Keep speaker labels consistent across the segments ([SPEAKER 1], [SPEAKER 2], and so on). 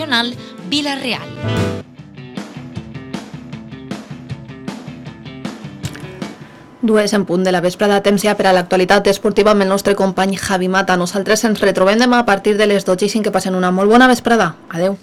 [SPEAKER 1] Vila-real.
[SPEAKER 2] Dues en punt de la vesprada, temps ja per a l'actualitat esportiva amb el nostre company Javi Mata. Nosaltres ens retrobem demà a partir de les 12:05. Que passen una molt bona vesprada. Adeu.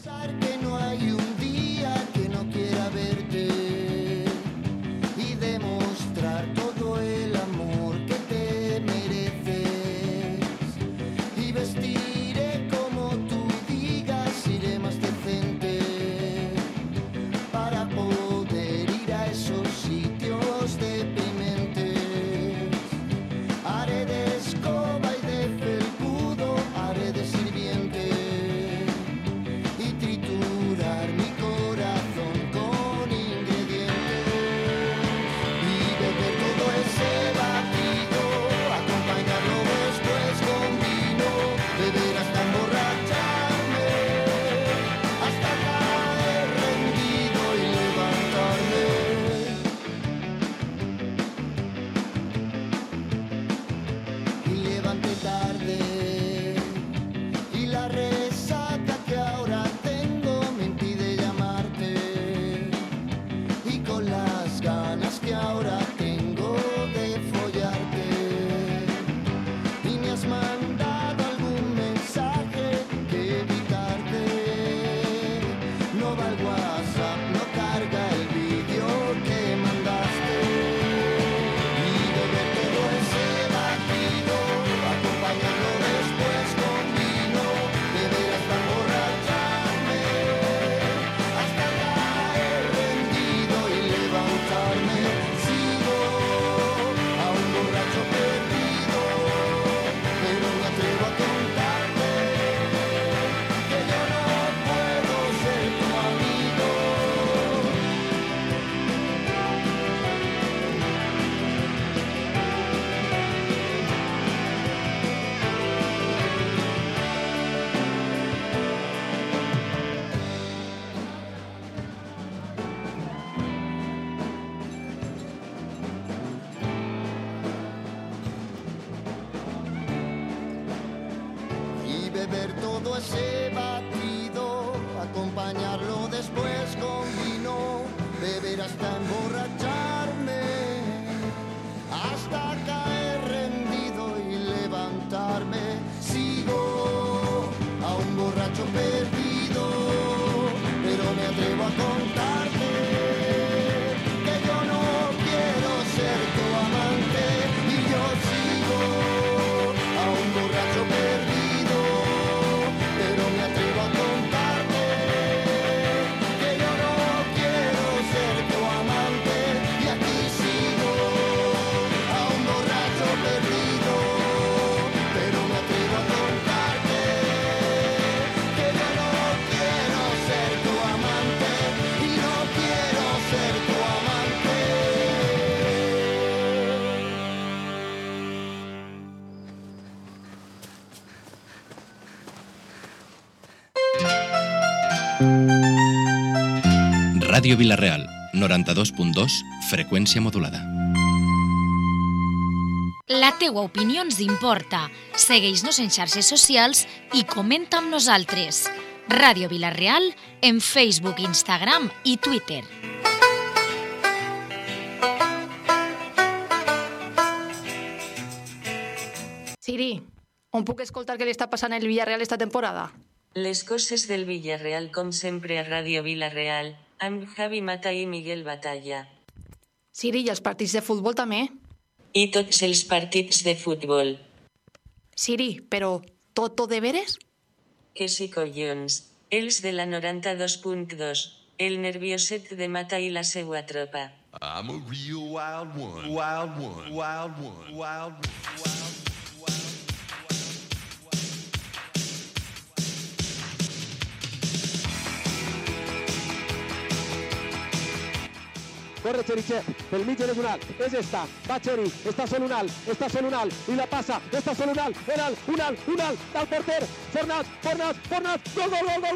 [SPEAKER 3] Beber todo ese batido, acompañarlo después con vino, beber hasta emborracharme, hasta caer rendido y levantarme. Sigo a un borracho perdido, pero me atrevo a contarte que yo no quiero ser tu amante, y yo sigo a un borracho perdido.
[SPEAKER 4] Ràdio Vila-real, 92.2, freqüència modulada.
[SPEAKER 1] La teua opinió ens importa. Segueix-nos en xarxes socials i comenta amb nosaltres. Ràdio Vila-real en Facebook, Instagram i Twitter.
[SPEAKER 2] Siri, on puc escoltar què li està passant al Villarreal esta temporada?
[SPEAKER 5] Les coses del Villarreal com sempre a Ràdio Vila-real, amb Javi Mata i Miguel Batalla.
[SPEAKER 2] Siri, i els partits de futbol també?
[SPEAKER 5] I tots els partits de futbol.
[SPEAKER 2] Siri, però tot de veres?
[SPEAKER 5] Que sí, collons. Els de la 92.2, el nervioset de Mata i la seua tropa.
[SPEAKER 6] I'm a real wild one, wild one, wild one, wild one, wild one.
[SPEAKER 7] Corre Cherichev, pel mig de un alt, és esta, va Cheri, està solo un alt, i la passa, està solo un alt, del porter, Fornàs, gol,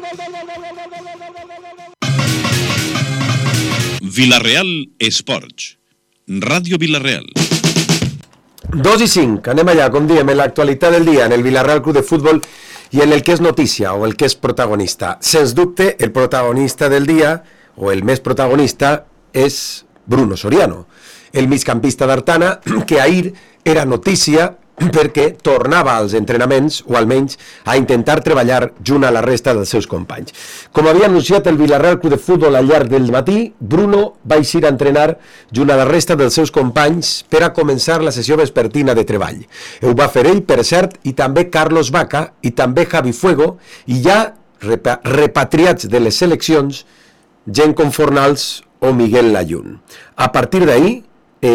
[SPEAKER 4] Vila-real Esports, Ràdio Vila-real.
[SPEAKER 8] 2:05, anem allà, com diem, en l'actualitat del dia, en el Villarreal Club de Futbol, i en el que és notícia o el que és protagonista. Sens dubte, el protagonista del dia, o el més protagonista, és Bruno Soriano, el migcampista d'Artana, que ahir era notícia perquè tornava als entrenaments, o almenys a intentar treballar junt a la resta dels seus companys. Com havia anunciat el Villarreal Club de Futbol al llarg del matí, Bruno va eixir a entrenar junt a la resta dels seus companys per a començar la sessió vespertina de treball. Ho va fer ell, per cert, i també Carlos Vaca, i també Javi Fuego, i ja repatriats de les seleccions, gent com Fornals o Miguel Layún. A partir d'ahir,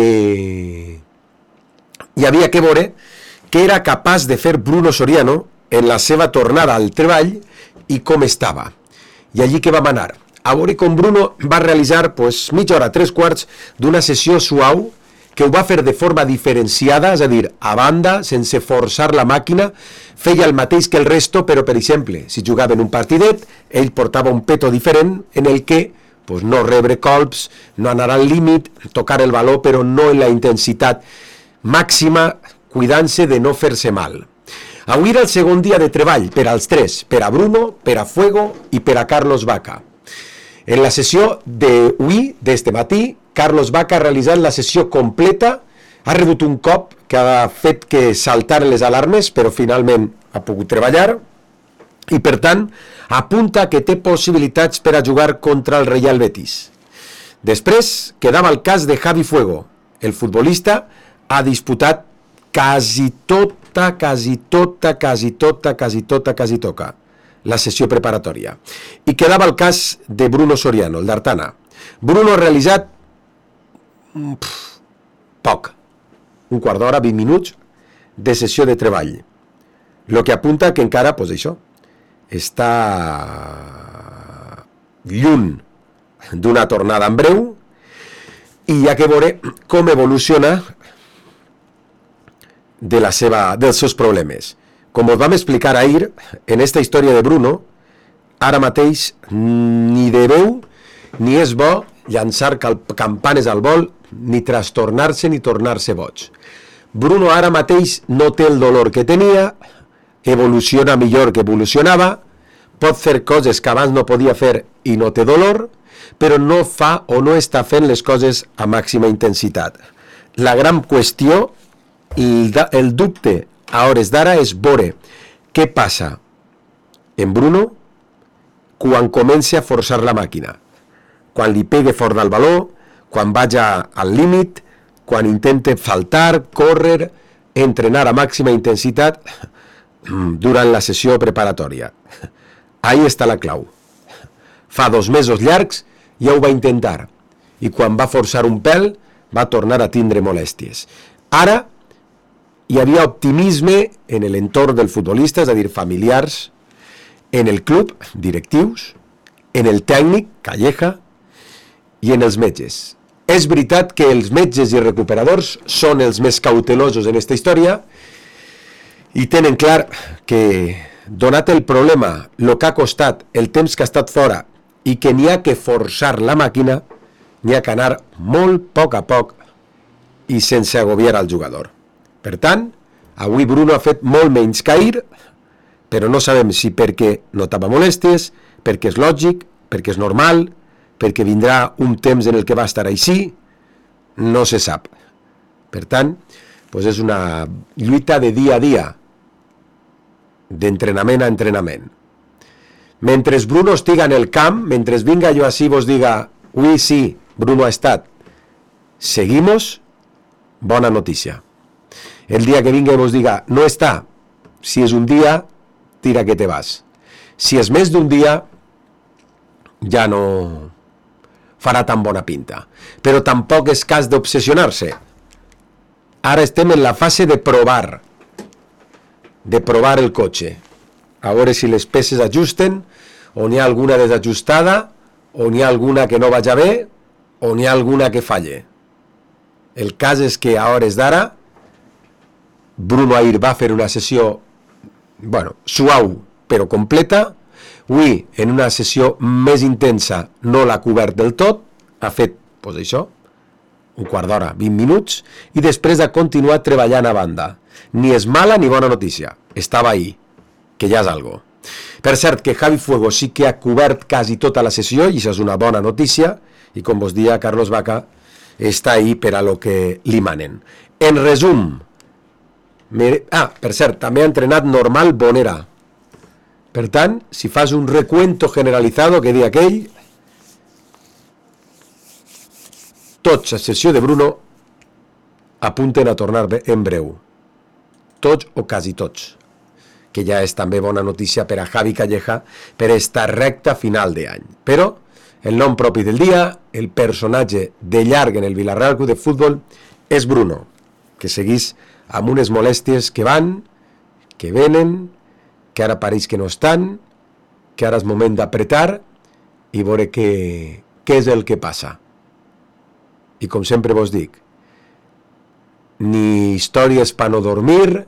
[SPEAKER 8] hi havia que veure què era capaç de fer Bruno Soriano en la seva tornada al treball i com estava. I allí que vam anar. A veure com Bruno va realitzar mitja hora, 3/4 d'una sessió suau, que ho va fer de forma diferenciada, és a dir, a banda, sense forçar la màquina, feia el mateix que el resto, però, per exemple, si jugaven un partidet, ell portava un peto diferent en el que no rebre colps, no anar al límit, tocar el baló, però no en la intensitat màxima, cuidant-se de no fer-se mal. Avui era el segon dia de treball per als tres, per a Bruno, per a Fuego i per a Carlos Vaca. En la sessió d'avui, d'este matí, Carlos Vaca ha realitzat la sessió completa, ha rebut un cop que ha fet que saltaren les alarmes, però finalment ha pogut treballar, i per tant apunta que té possibilitats per a jugar contra el Real Betis. Després quedava el cas de Javi Fuego. El futbolista ha disputat quasi tota la sessió preparatòria. I quedava el cas de Bruno Soriano, el d'Artana. Bruno ha realitzat poc, un quart d'hora, 20 minuts de sessió de treball. El que apunta que encara, això, està lluny d'una tornada en breu, i hi ha que veure com evoluciona dels seus problemes. Com us vam explicar ahir, en esta història de Bruno, ara mateix ni de veu ni és bo llançar campanes al vol, ni trastornar-se ni tornar-se boig. Bruno ara mateix no té el dolor que tenia, evoluciona millor que evolucionava, pot fer coses que abans no podia fer i no té dolor, però no fa o no està fent les coses a màxima intensitat. La gran qüestió, el dubte a hores d'ara és veure què passa en Bruno quan comenci a forçar la màquina, quan li pegue fort del baló, quan vagi al límit, quan intente faltar, córrer, entrenar a màxima intensitat durant la sessió preparatòria. Ahí està la clau. Fa 2 mesos llargs ja ho va intentar, i quan va forçar un pèl va tornar a tindre molèsties. Ara hi havia optimisme en l'entorn del futbolista, és a dir, familiars, en el club, directius, en el tècnic, Calleja, i en els metges. És veritat que els metges i recuperadors són els més cautelosos en aquesta història i tenen clar que, donat el problema, el que ha costat, el temps que ha estat fora i que n'hi ha que forçar la màquina, n'hi ha que anar molt poc a poc i sense agobiar al jugador. Per tant, avui Bruno ha fet molt menys que ahir, però no sabem si perquè notava molèsties, perquè és lògic, perquè és normal, perquè vindrà un temps en el que va estar així, no se sap. Per tant, és una lluita de dia a dia, d'entrenament a entrenament. Mentre Bruno estiga en el camp, mentre vinga jo així i vos diga, ui, sí, Bruno ha estat, seguimos, bona notícia. El dia que vinga i vos diga, no està, si és un dia, tira que te vas. Si és més d'un dia, ja no farà tan bona pinta. Però tampoc és cas d'obsessionar-se. Ara estem en la fase de provar el cotxe. A veure si les peces ajusten, o n'hi ha alguna desajustada, o n'hi ha alguna que no vaja bé, o n'hi ha alguna que falle. El cas és que a hores d'ara Bruno ahir va fer una sessió suau però completa. Avui, en una sessió més intensa, no l'ha cobert del tot, ha fet, això, un quart d'hora, 20 minuts, i després ha continuat treballant a banda. Ni és mala ni bona notícia, estava ahí. que ja és algo. Per cert, que Javi Fuego sí que ha cobert quasi tota la sessió, i això és una bona notícia, i com vos dia, Carlos Vaca està ahí per a lo que li manen. En resum, per cert, també ha entrenat Normal Bonera. Per tant, si fas un recuento generalizado, que dia aquell, tots a sessió de Bruno apunten a tornar en breu. Tots o quasi tots. Que ja és també bona notícia per a Javi Calleja per esta recta final d'any. Però el nom propi del dia, el personatge de llarg en el Villarreal Club de Futbol, és Bruno, que seguís amb unes molèsties que van, que venen, que ara pareix que no estan, que ara és moment d'apretar i veure què és el que passa. I com sempre vos dic, ni històries per no dormir,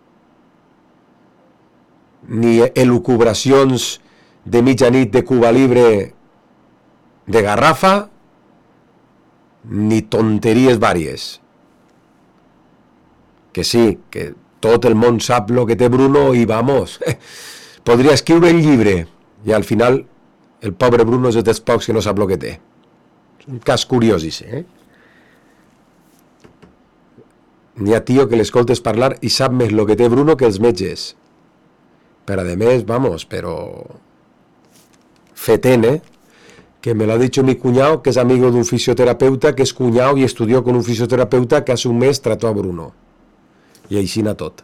[SPEAKER 8] ni elucubracions de mitjanit de Cuba Libre de garrafa, ni tonteries vàries. Que sí, que tot el món sap lo que té Bruno i vamos, podria escriure el llibre i al final el pobre Bruno és dels pocs que no sap lo que té. És un cas curiós, eh? N'hi ha tio que l'escoltes parlar i sap més lo que té Bruno que els metges. Pero además, vamos, pero fetén, que me lo ha dicho mi cuñado, que es amigo de un fisioterapeuta, que es cuñado y estudió con un fisioterapeuta que hace un mes trató a Bruno. I així na tot.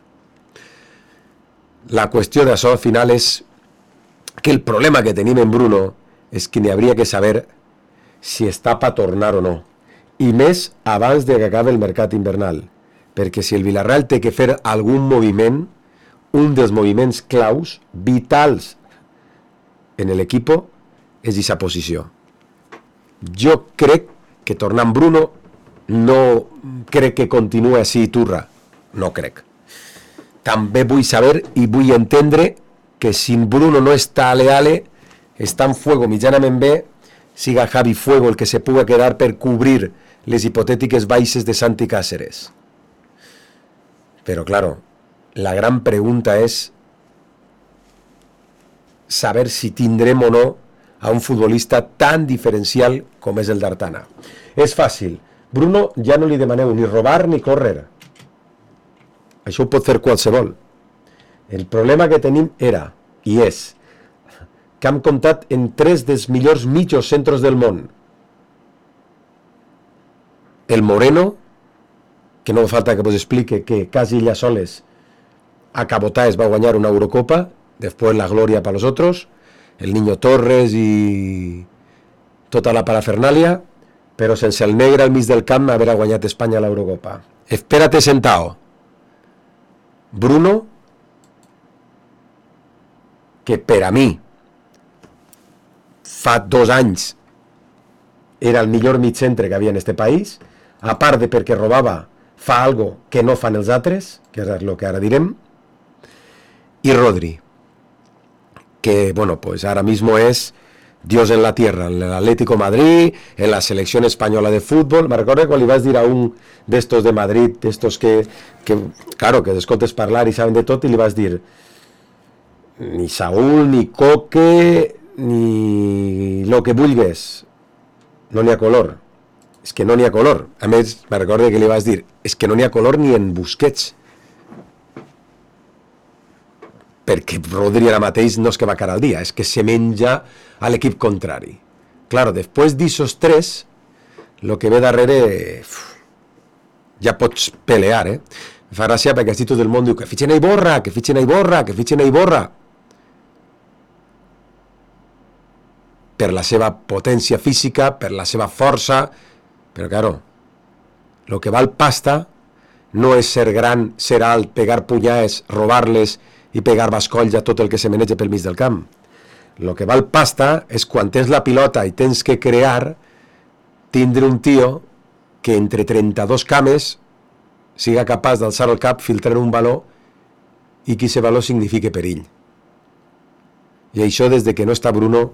[SPEAKER 8] La qüestió d'això al final és que el problema que tenim en Bruno és que n'hi hauria que saber si està per tornar o no. I més abans de que acabi el mercat invernal. Perquè si el Villarreal té que fer algun moviment, un dels moviments claus, vitals en l'equip, és aquesta posició. Jo crec que tornant Bruno no crec que continuï així Turra. No crec. També vull saber i vull entendre que si Bruno no està ale, està en Fuego mitjanament bé, siga Javi Fuego el que se pugui quedar per cobrir les hipotètiques baixes de Santi Cáceres. Però, claro, la gran pregunta és saber si tindrem o no a un futbolista tan diferencial com és el d'Artana. És fàcil. Bruno ja no li demaneu ni robar ni córrer. Això ho pot fer qualsevol. El problema que tenim era, i és, que hem comptat en 3 dels millors mitjos centros del món. El Moreno, que no falta que vos explique que quasi ella soles a Cabotáes va guanyar una Eurocopa, después la gloria para los otros, el Niño Torres i tota la parafernalia, però sense el negre al mig del camp haver guanyat Espanya la Eurocopa. Espérate sentado. Bruno, que per a mi fa 2 anys era el millor mitcentre que havia en este país, a part de perquè robava, fa algo que no fan els altres, que és el que ara direm, y Rodri, que bueno, pues ahora mismo es Dios en la tierra, en el Atlético Madrid, en la selección española de fútbol. Me recuerdo cuando ibas a dir a un d'estos de Madrid, d'estos que claro, que descoltes parlar i saben de tot, i li vas dir ni Saúl, ni Coque, ni lo que vulgues, no n'hi ha color. És que no n'hi ha color. A més, me recordo que li vas dir, és que no n'hi ha color ni en Busquets. Perquè Rodri ara mateix no és que va cara al dia, és que se menja a l'equip contrari. Claro, després d'ixos 3, lo que ve darrere ja pots pelear, eh? Fa gràcia perquè així tot el món diu que fitxen a Iborra, que fitxen a Iborra, que fitxen a Iborra. Per la seva potència física, per la seva força, però claro, lo que val pasta no és ser gran, ser alt, pegar punyades, robar-les i pegar bascolls a tot el que se menege pel mig del camp. Lo que val pasta és quan tens la pilota i tens que crear, tindre un tio que entre 32 cames siga capaç d'alçar el cap, filtrar un valor i que aquest valor signifique perill. I això des de que no està Bruno,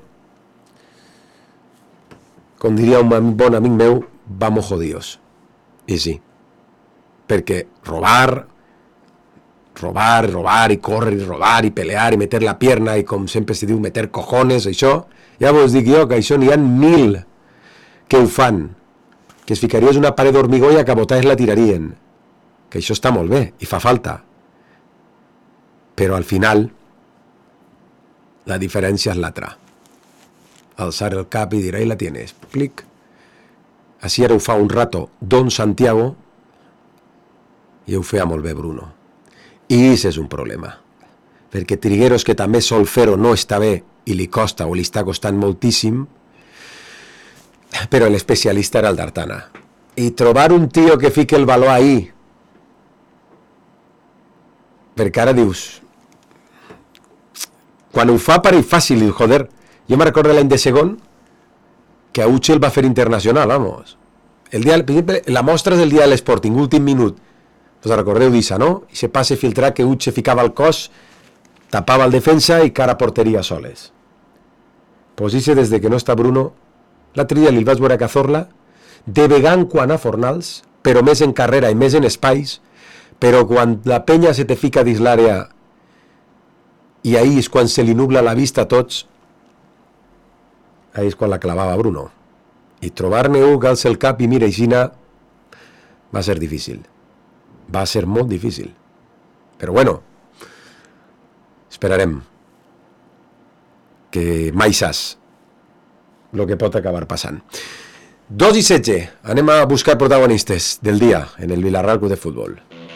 [SPEAKER 8] com diria un bon amic meu, vamos jodidos. I sí, perquè robar, robar i córrer i robar i pelear i meter la pierna i com sempre se diu meter cojones, això, ja vos dic jo que això n'hi ha 1000 que ho fan, que es ficaries una paret d'hormigó i a cabotaix la tirarien, que això està molt bé i fa falta, però al final la diferència és l'altra. Alçar el cap i dir, ahí la tienes, clic. Així ara ho fa un rato Don Santiago i ho feia molt bé Bruno. I això és un problema, perquè Trigueros, que també sol fer-ho, no està bé i li costa o li està costant moltíssim, però l'especialista era el d'Artana. I trobar un tio que fique el valor ahí, perquè ara dius, quan ho fa pareix fàcil, joder, jo me recordo l'any de segon que a Uche el va fer internacional, vamos. La mostra és el dia de l'Sporting, últim minut. Us recordeu d'Issa, no? I se passe filtrar que Uche ficava el cos, tapava el defensa i cara a porteria soles. Pues Isse, des de que no està Bruno, l'altre dia li vaig veure a Cazorla, de vegant quan a Fornals, però més en carrera i més en espais, però quan la penya se te fica dins l'àrea i ahir és quan se li nubla la vista a tots, ahir és quan la clavava Bruno. I trobar-ne un que alça el cap i mira Aixina va ser difícil. Va ser molt difícil. Però bueno, esperarem que mai saps el que pot acabar passant. 2:16, anem a buscar protagonistes del dia en el Villarreal Club de Futbol.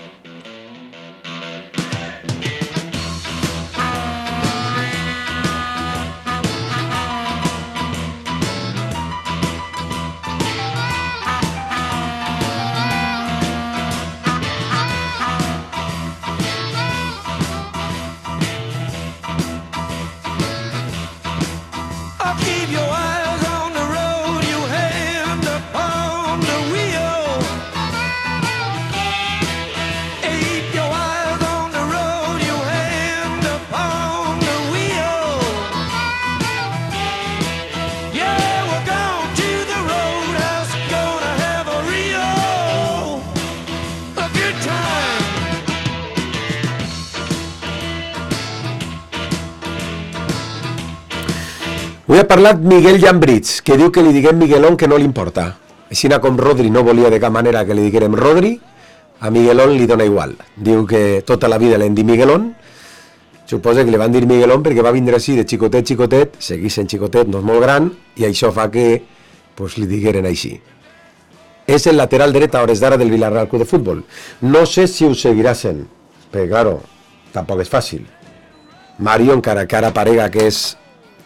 [SPEAKER 8] Avui ha parlat Miguel Llambritz, que diu que li diguem Miguelón, que no li importa. Així com Rodri no volia de cap manera que li diguérem Rodri, a Miguelón li dona igual. Diu que tota la vida l'hem dit Miguelón, suposa que li van dir Miguelón perquè va vindre així de xicotet, seguir sent xicotet, no és molt gran, i això fa que pues, li digueren així. És el lateral dret a hores d'ara del Villarreal Club de Futbol. No sé si ho seguirà sent, perquè, claro, tampoc és fàcil. Mario, encara que ara parega que és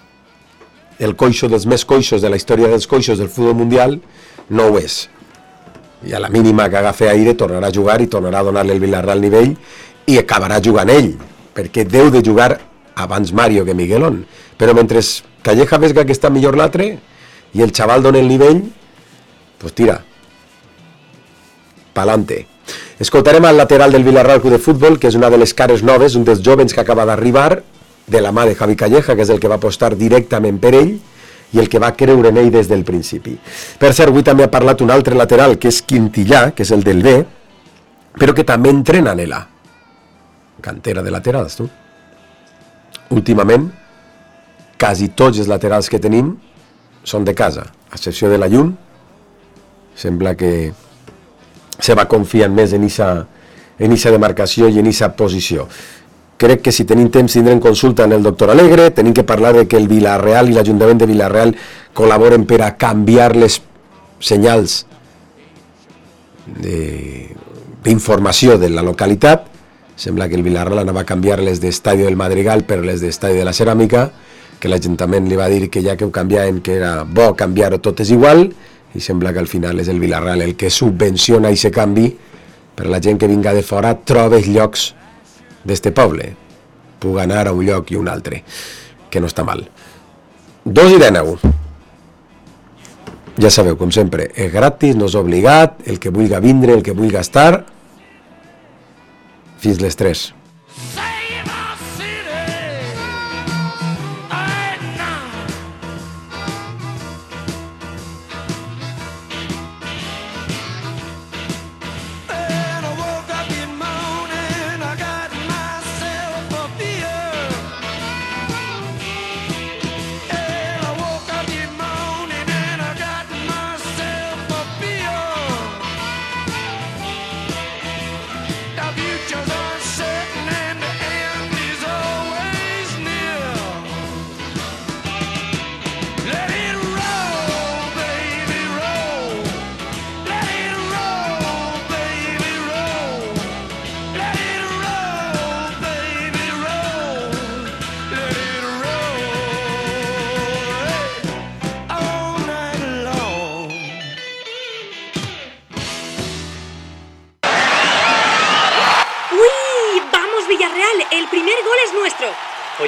[SPEAKER 8] el coixo dels més coixos de la història dels coixos del futbol mundial, no ho és. I a la mínima que agafi aire tornarà a jugar i tornarà a donar-li el Villarreal nivell i acabarà jugant ell, perquè deu de jugar abans Mario que Miguelón. Però mentre Calleja vesga que està millor l'altre i el xaval dona el nivell, pues tira. Pa'lante. Escoltarem al lateral del Villarreal Club de Futbol, que és una de les cares noves, un dels jovens que acaba d'arribar, de la mà de Javi Calleja, que és el que va apostar directament per ell i el que va creure en ell des del principi. Per cert, avui també ha parlat un altre lateral, que és Quintillà, que és el del B, però que també entrena en la cantera de laterals, tu. Últimament, quasi tots els laterals que tenim són de casa, a excepció de la Llun. Sembla que se va confiar més en esa demarcació i en esa posició. Crec que si tenim temps tindrem consulta en el doctor Alegre, tenim que parlar de que el Villarreal i l'Ajuntament de Villarreal col·laboren per a canviar les senyals d'informació de la localitat. Sembla que el Villarreal anava a canviar les d'Estadio del Madrigal per les d'Estadio de la Ceràmica, que l'Ajuntament li va dir que ja que ho canviaven que era bo canviar-ho tot és igual, i sembla que al final és el Villarreal el que subvenciona aquest canvi per la gent que vinga de fora troba els llocs d'este poble, puc anar a un lloc i un altre, que no està mal. 2:19. Ja sabeu, com sempre, és gratis, no és obligat, el que vulgui vindre, el que vulgui estar, fins les 3.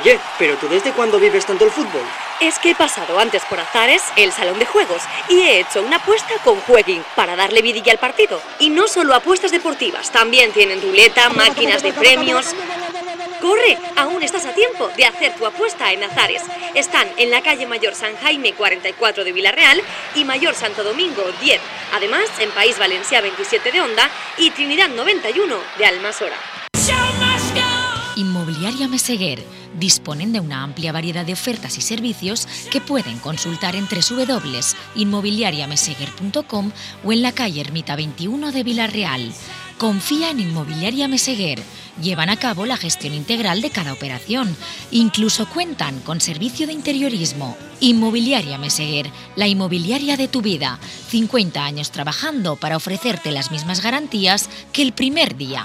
[SPEAKER 9] Oye, ¿pero tú desde cuándo vives tanto el fútbol?
[SPEAKER 10] Es que he pasado antes por Azares, el salón de juegos, y he hecho una apuesta con Jueguin para darle vidilla al partido. Y no solo apuestas deportivas, también tienen ruleta, máquinas de premios. ¡Corre! Aún estás a tiempo de hacer tu apuesta en Azares. Están en la calle Mayor San Jaime 44 de Villarreal y Mayor Santo Domingo 10. Además, en País Valencià 27 de Onda y Trinidad 91 de Almasora.
[SPEAKER 1] Inmobiliaria Meseguer. Disponen de una amplia variedad de ofertas y servicios que pueden consultar en www.inmobiliariameseguer.com o en la calle Ermita 21 de Villarreal. Confía en Inmobiliaria Meseguer. Llevan a cabo la gestión integral de cada operación. Incluso cuentan con servicio de interiorismo. Inmobiliaria Meseguer, la inmobiliaria de tu vida. 50 años trabajando para ofrecerte las mismas garantías que el primer día.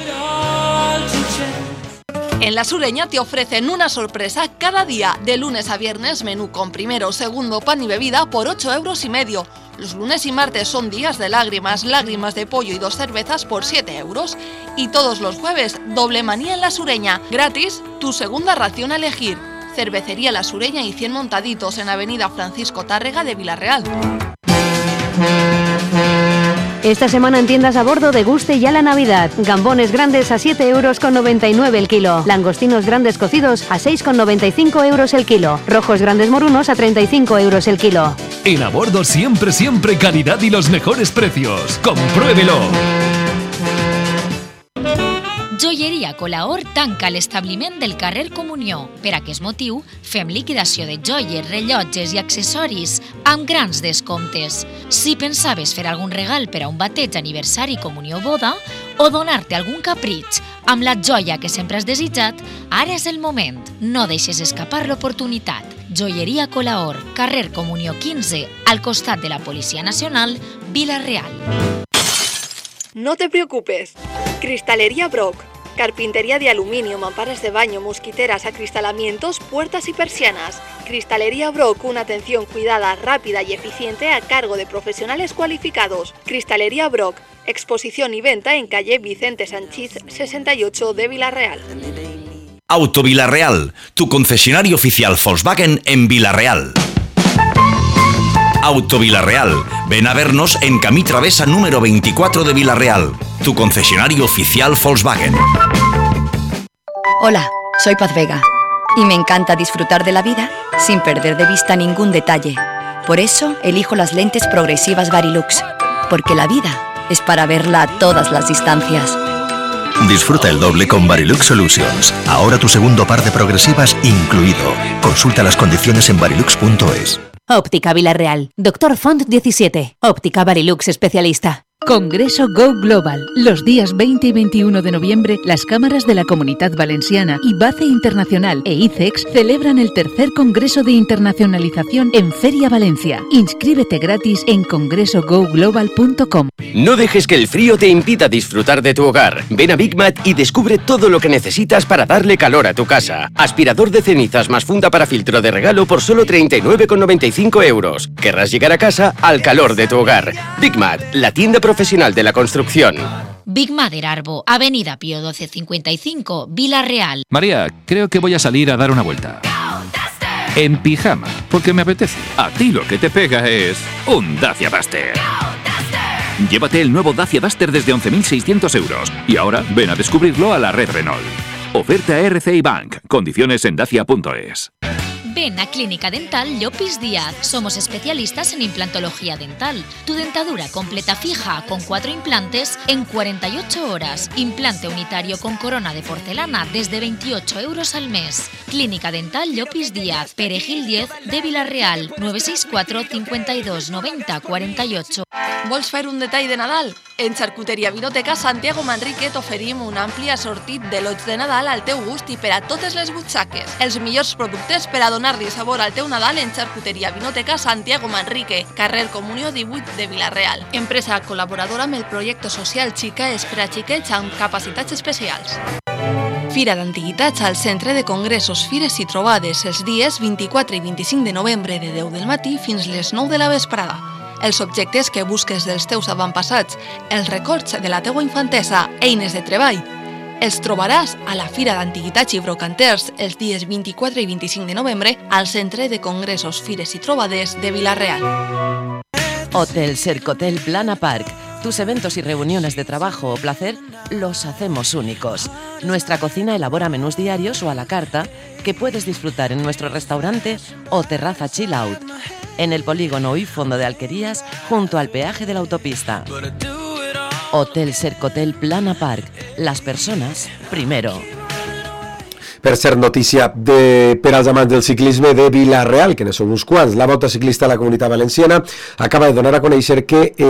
[SPEAKER 2] En La Sureña te ofrecen una sorpresa cada día. De lunes a viernes, menú con primero, segundo, pan y bebida por 8,5 €. Los lunes y martes son días de lágrimas de pollo y 2 cervezas por 7 €. Y todos los jueves, doble manía en La Sureña. Gratis, tu segunda ración a elegir. Cervecería La Sureña y 100 montaditos en Avenida Francisco Tárrega de Villarreal.
[SPEAKER 11] Esta semana en tiendas a bordo deguste ya la Navidad. Gambones grandes a 7,99 € el kilo. Langostinos grandes cocidos a 6,95 € el kilo. Rojos grandes morunos a 35 € el kilo.
[SPEAKER 12] En a bordo siempre calidad y los mejores precios. ¡Compruébelo!
[SPEAKER 1] Joieria Colaor tanca l'establiment del carrer Comunió. Per aquest motiu, fem liquidació de joies, rellotges i accessoris amb grans descomptes. Si pensaves fer algun regal per a un bateig, aniversari, comunió o boda, o donar-te algun capritx amb la joia que sempre has desitjat, ara és el moment. No deixes escapar l'oportunitat. Joieria Colaor, carrer Comunió 15, al costat de la Policia Nacional, Vila-real.
[SPEAKER 2] No te preocupes. Cristalería Brock. Carpintería de aluminio, mamparas de baño, mosquiteras, acristalamientos, puertas y persianas. Cristalería Brock, una atención cuidada, rápida y eficiente a cargo de profesionales cualificados. Cristalería Brock, exposición y venta en calle Vicente Sanchís 68 de Vila-real.
[SPEAKER 13] Auto Vila-real, tu concesionario oficial Volkswagen en Vila-real. Auto Vila-real. Ven a vernos en Camí Travesa número 24 de Vila-real, tu concesionario oficial Volkswagen.
[SPEAKER 14] Hola, soy Paz Vega y me encanta disfrutar de la vida sin perder de vista ningún detalle. Por eso elijo las lentes progresivas Varilux, porque la vida es para verla a todas las distancias.
[SPEAKER 15] Disfruta el doble con Varilux Solutions. Ahora tu segundo par de progresivas incluido. Consulta las condiciones en varilux.es.
[SPEAKER 11] Óptica Vila-real. Doctor Font 17. Óptica Varilux especialista.
[SPEAKER 16] Congreso Go Global. Los días 20 y 21 de noviembre, las cámaras de la Comunitat Valenciana y BACE Internacional e ICEX celebran el tercer Congreso de Internacionalización en Feria Valencia. Inscríbete gratis en congresogoglobal.com.
[SPEAKER 17] No dejes que el frío te impida disfrutar de tu hogar. Ven a Big Mat y descubre todo lo que necesitas para darle calor a tu casa. Aspirador de cenizas más funda para filtro de regalo por solo 39,95 €. Querrás llegar a casa al calor de tu hogar. Big Mat, la tienda profesional de la construcción.
[SPEAKER 1] Big Mother Arbo, Avenida Pío 1255, Vila-real.
[SPEAKER 18] María, creo que voy a salir a dar una vuelta. En pijama, porque me apetece. A ti lo que te pega es un Dacia Duster. Llévate el nuevo Dacia Duster desde 11.600 €. Y ahora ven a descubrirlo a la red Renault. Oferta RCI Bank. Condiciones en dacia.es.
[SPEAKER 1] Ven a Clínica Dental Llopis Díaz. Somos especialistas en implantología dental. Tu dentadura completa fija con 4 implantes en 48 horas. Implante unitario con corona de porcelana desde 28 € al mes. Clínica Dental Llopis Díaz, Perejil 10 de Vila-real, 964 52 90 48.
[SPEAKER 2] Vols fer un detall de Nadal? En Xarcuteria Vinoteca Santiago Manrique t'oferim un ampli assortit de lots de Nadal al teu gust i per a totes les butxaques. Els millors productes per a donar-li sabor al teu Nadal en Xarcuteria Vinoteca Santiago Manrique, carrer Comunió 18 de Vila-real. Empresa col·laboradora amb el projecte social Xica és per a xiquets amb capacitats especials. Fira d'Antiguitats al Centre de Congressos, Fires i Trobades els dies 24 i 25 de novembre de 10 del matí fins les 9 de la vesprada. Els objectes que busques dels teus avantpassats, els records de la teua infantesa, eines de treball. Els trobaràs a la Fira d'Antiguitats i Brocanters els dies 24 i 25 de novembre al Centre de Congressos, Fires i Trobaders de Vila-real.
[SPEAKER 19] Hotel Cercotel Plana Park. Tus eventos y reuniones de trabajo o placer los hacemos únicos. Nuestra cocina elabora menús diarios o a la carta que puedes disfrutar en nuestro restaurante o terraza chill out, en el polígono y fondo de Alquerías, junto al peaje de la autopista. Hotel Cercotel Plana Park. Las personas primero.
[SPEAKER 8] Per cert, notícia per als amants del ciclisme de Vila-real, que ne són uns quants. La Volta Ciclista a la Comunitat Valenciana acaba de donar a conèixer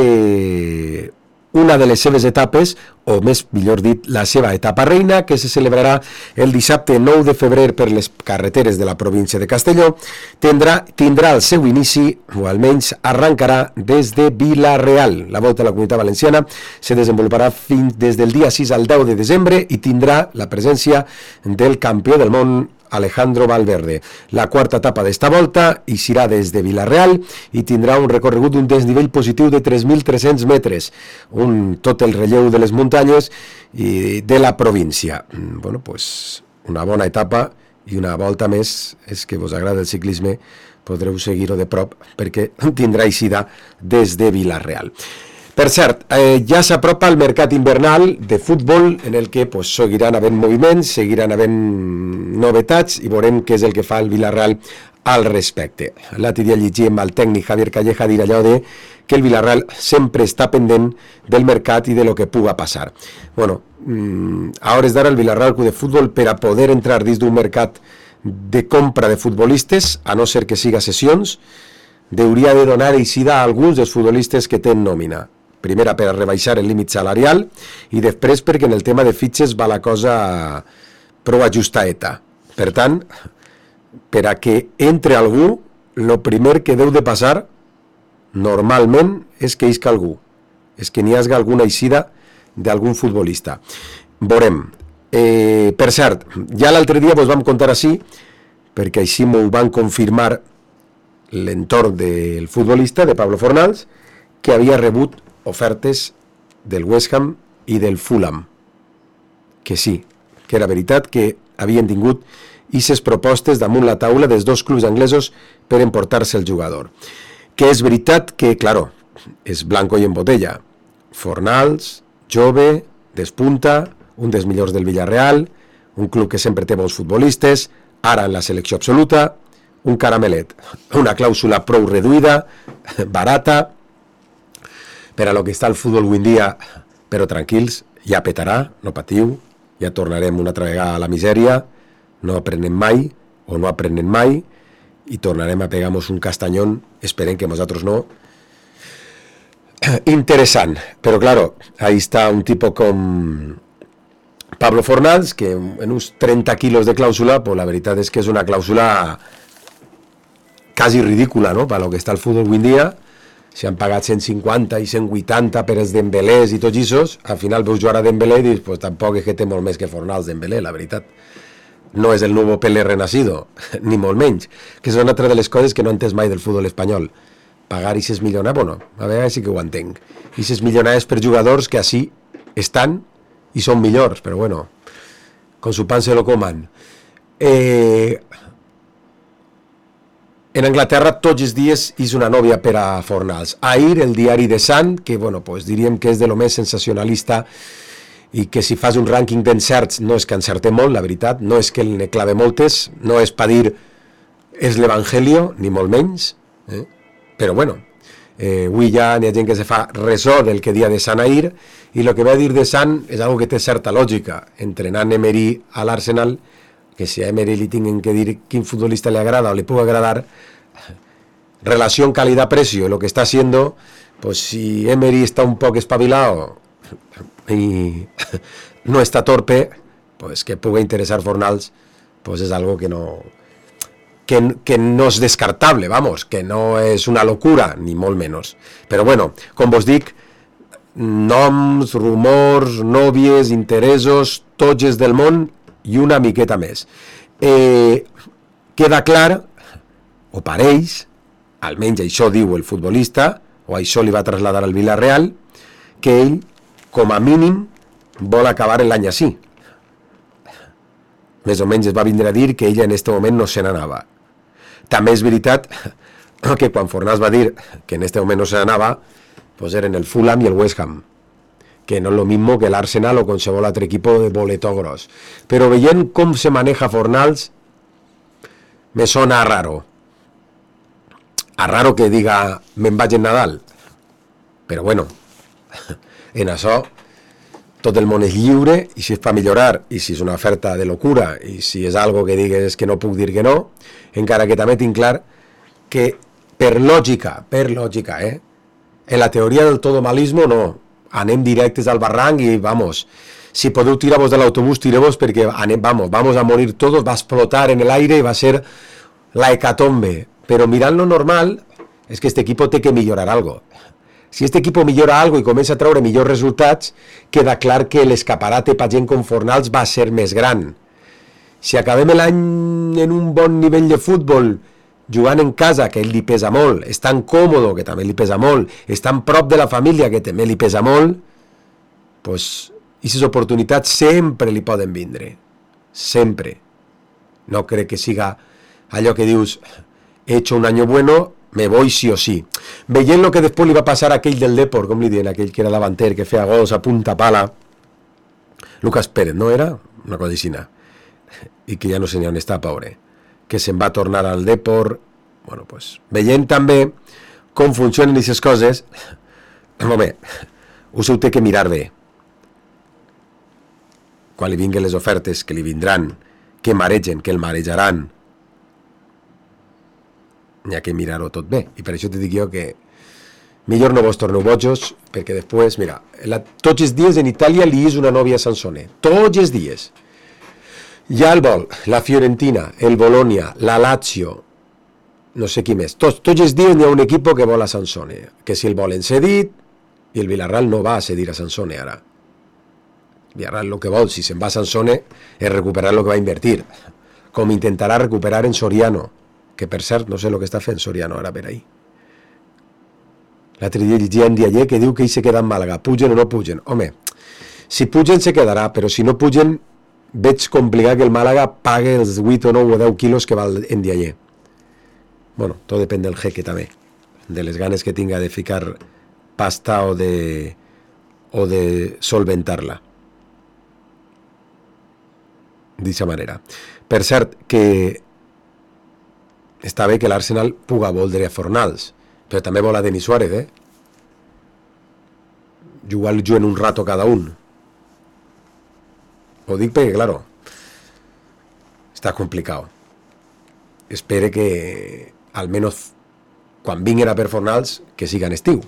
[SPEAKER 8] que una de les seves etapes, o més millor dit, la seva etapa reina, que se celebrarà el dissabte 9 de febrer per les carreteres de la província de Castelló, tindrà el seu inici, o almenys arrencarà des de Vila-real. La Volta a la Comunitat Valenciana se desenvoluparà fins des del dia 6 al 10 de desembre i tindrà la presència del campió del món Alejandro Valverde. La quarta etapa d'esta volta hi serà des de Vila-real i tindrà un recorregut d'un desnivell positiu de 3.300 metres, tot el relleu de les muntanyes i de la província. Bueno, pues una bona etapa i una volta més. És que vos agrada el ciclisme, podreu seguir-ho de prop perquè tindrà eixida des de Vila-real. Per cert, ja s'apropa el mercat invernal de futbol en el que seguiran havent moviments, seguiran havent novetats i veurem què és el que fa el Vila-real al respecte. L'altre dia llegíem el tècnic Javier Calleja dir allò de que el Vila-real sempre està pendent del mercat i de lo que puga passar. Bueno, a hores d'ara el Vila-real Club de Futbol, per a poder entrar dins d'un mercat de compra de futbolistes, a no ser que siga sessions, hauria de donar eixida a alguns dels futbolistes que tenen nòmina. Primera per a rebaixar el límit salarial i després perquè en el tema de fitxes va la cosa prou ajustadeta. Per tant, per a que entre algú, el primer que deu de passar normalment és que isca algú, és que n'hi hagi alguna eixida d'algun futbolista. Veurem. Per cert, ja l'altre dia vos vam contar així, perquè així m'ho van confirmar l'entorn del futbolista, de Pablo Fornals, que havia rebut ofertes del West Ham i del Fulham. Que sí, que era veritat que havien tingut aquestes propostes damunt la taula dels dos clubs anglesos per emportar-se el jugador. Que és veritat que, claro, és blanco i en botella. Fornals, jove, despunta, un dels millors del Villarreal, un club que sempre té bons futbolistes, ara en la selecció absoluta, un caramelet, una clàusula prou reduïda, barata, per a lo que està el futbol avui en dia, però tranquils, ja petarà, no patiu, ja tornarem una altra vegada a la misèria, no aprenem mai, o no aprenem mai, i tornarem a pegar-nos un castanyón, esperem que nosaltres no. Interessant, però claro, ahí està un tipo com Pablo Fornals, que en uns 30 quilos de clàusula, pues la veritat és que és una clàusula quasi ridícula, no?, per lo que està el futbol avui en dia. Si han pagat 150 i 180 per els Dembélés i tots aquests, al final veus jugar a Dembélé i dius, pues tampoc és que té molt més que Fornals Dembélé, la veritat. No és el nou Pelé renacido, ni molt menys, que és una altra de les coses que no he entès mai del futbol espanyol. Pagar aquestes milionades, bueno, a vegades sí que ho entenc. Aquestes milionades per jugadors que així estan i són millors, però bueno, con su pan se lo coman. En Anglaterra tots els dies és una nòvia per a Fornals. Ahir el diari The Sun, que bueno, pues diríem que és de lo més sensacionalista i que si fas un rànquing d'encerts no és que encerte molt, la veritat, no és que ne clave moltes, no és per dir és l'Evangelio, ni molt menys, però bueno, avui ja n'hi ha gent que se fa ressò del que dia The Sun ahir, i el que va dir The Sun és algo que té certa lògica, entrenant Emery a l'Arsenal, que si a Emery li tinguin que dir quin futbolista li agrada o li pugui agradar, relació calidad-precio, lo que está haciendo, pues si Emery está un poco espabilado y no está torpe, pues que pueda interesar Fornals, pues es algo que no es descartable, vamos, que no es una locura, ni molt menos. Però bueno, com vos dic, noms, rumors, nòvies, interessos, tots els del món i una miqueta més. Queda clar, o pareix, almenys això diu el futbolista, o això li va traslladar al Villarreal, que ell, com a mínim, vol acabar l'any així. més o menys es va vindre a dir que ella en aquest moment no se n'anava. També és veritat que quan Fornals va dir que en aquest moment no se n'anava, pues eren el Fulham i el West Ham, que no és lo mismo que l'Arsenal o qualsevol altre equipo de boletó gros. Però veient com se maneja Fornals, me sona raro. A raro que diga me'n vaig en Nadal. Però bueno, en això tot el món és lliure, i si és per millorar, i si és una oferta de locura, i si és algo que digues que no puc dir que no, encara que també tinc clar que per lògica, en la teoria del todomalismo no, anem directes al barranc i vamos, si podeu tirar-vos de l'autobús, tireu-vos perquè anem, vamos a morir todos, va explotar en el aire i va ser la hecatombe, però mirant lo normal és que este equipo té que millorar algo. Si este equipo millora algo i comença a treure millors resultats, queda clar que l'escaparate per gent com Fornals va ser més gran. Si acabem l'any en un bon nivell de futbol, jugant en casa, que ell li pesa molt, és tan còmode, que també li pesa molt, és tan prop de la família, que també li pesa molt, pues, aquestes oportunitats sempre li poden vindre. Sempre. No crec que siga allò que dius, he hecho un año bueno, me voy sí o sí. Veient lo que després li va passar a aquell del Depor, com li diuen, aquell que era davanter, que feia gols a punta pala, Lucas Pérez, no era? Una cosa així, i que ja no sé ni on està, pobre, que se'n va tornar al Depor. Bueno, pues, veient també com funcionen aquestes coses, home, us ho té que mirar bé. Quan li vinguin les ofertes, que li vindran, que maregen, que el marejaran, n'hi ha que mirar-ho tot bé, i per això te dic jo que millor no vos torneu bojos, perquè després, mira, tots els dies en Itàlia li és una nòvia a Sansone, tots els dies. Ja el vol la Fiorentina, el Bologna, la Lazio, no sé qui més, tots els dies n'hi ha un equip que vol a Sansone, que si el volen cedit, i el Villarreal no va a cedir a Sansone ara. Villarreal el que vol, si se'n va a Sansone, és recuperar el que va invertir, com intentarà recuperar en Soriano, que per cert no sé el que està fent Soriano ara per ahí. L'altre dia llegia en Dialler que diu que ell se queda en Màlaga, pugen o no pugen. Home, si pugen se quedarà, però si no pugen veig complicat que el Màlaga pague els 8 o 9 o 10 quilos que val en Dialler. Bueno, tot depèn del jeque també, de les ganes que tinga de ficar pasta o de solventar-la. D'aquesta manera. Per cert, que està bé que l'Arsenal puga voldre a Fornals, però també vol a Denis Suárez, juguen un rato cada un. Ho dic perquè, claro, està complicat. Espere que, almenys, quan vinguin a per Fornals, que siga en estiu.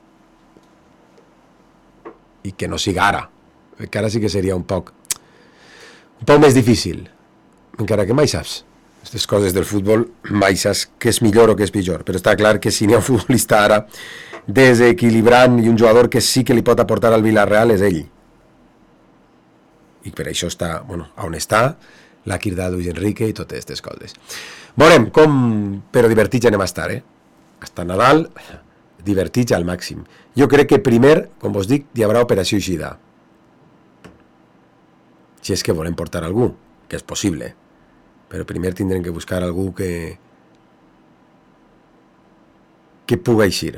[SPEAKER 8] I que no siga ara. Que ara sí que seria un poc més difícil. Encara que mai saps. Aquestes coses del futbol mai saps què és millor o què és pitjor, però està clar que si n'hi ha un futbolista ara desequilibrant i un jugador que sí que li pot aportar al Villarreal és ell, i per això està, bueno, on està la quirda de Luis Enrique i totes aquestes coses. Veurem com, però divertits anem a estar, hasta Nadal divertits al màxim. Jo crec que primer, com vos dic, hi haurà operació eixida, si és que volem portar algú, que és possible, però primer tindrem que buscar algú que puga eixir.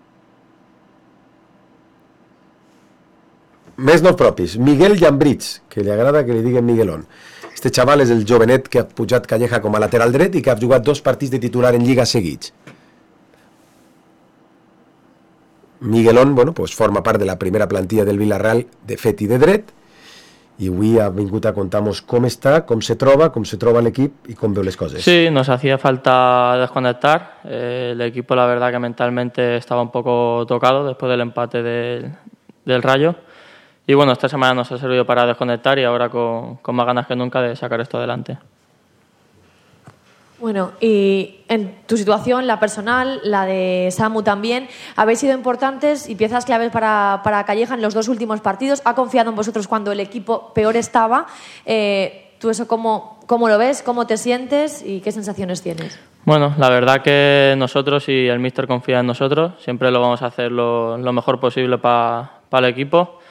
[SPEAKER 8] Més noms propis. Miguel Llambritz, que li agrada que li diguen Miguelón. Este xaval és el jovenet que ha pujat Calleja com a lateral dret i que ha jugat 2 partits de titular en Lliga seguits. Miguelón, bueno, pues forma part de la primera plantilla del Villarreal de fet i de dret, i avui ha vingut a contar-nos com està, com se troba l'equip y cómo veo las cosas.
[SPEAKER 20] Sí, nos hacía falta desconectar. El equipo, la verdad, que mentalmente estaba un poco tocado después del empate del Rayo. Y bueno, esta semana nos ha servido para desconectar y ahora con más ganas que nunca de sacar esto adelante.
[SPEAKER 21] Bueno, y en tu situación, la personal, la de Samu también, habéis sido importantes y piezas claves para Calleja en los 2 últimos partidos. Ha confiado en vosotros cuando el equipo peor estaba. ¿Tú eso cómo lo ves? ¿Cómo te sientes? ¿Y qué sensaciones tienes?
[SPEAKER 20] Bueno, la verdad que nosotros y el míster confía en nosotros. Siempre lo vamos a hacer lo mejor posible para el equipo.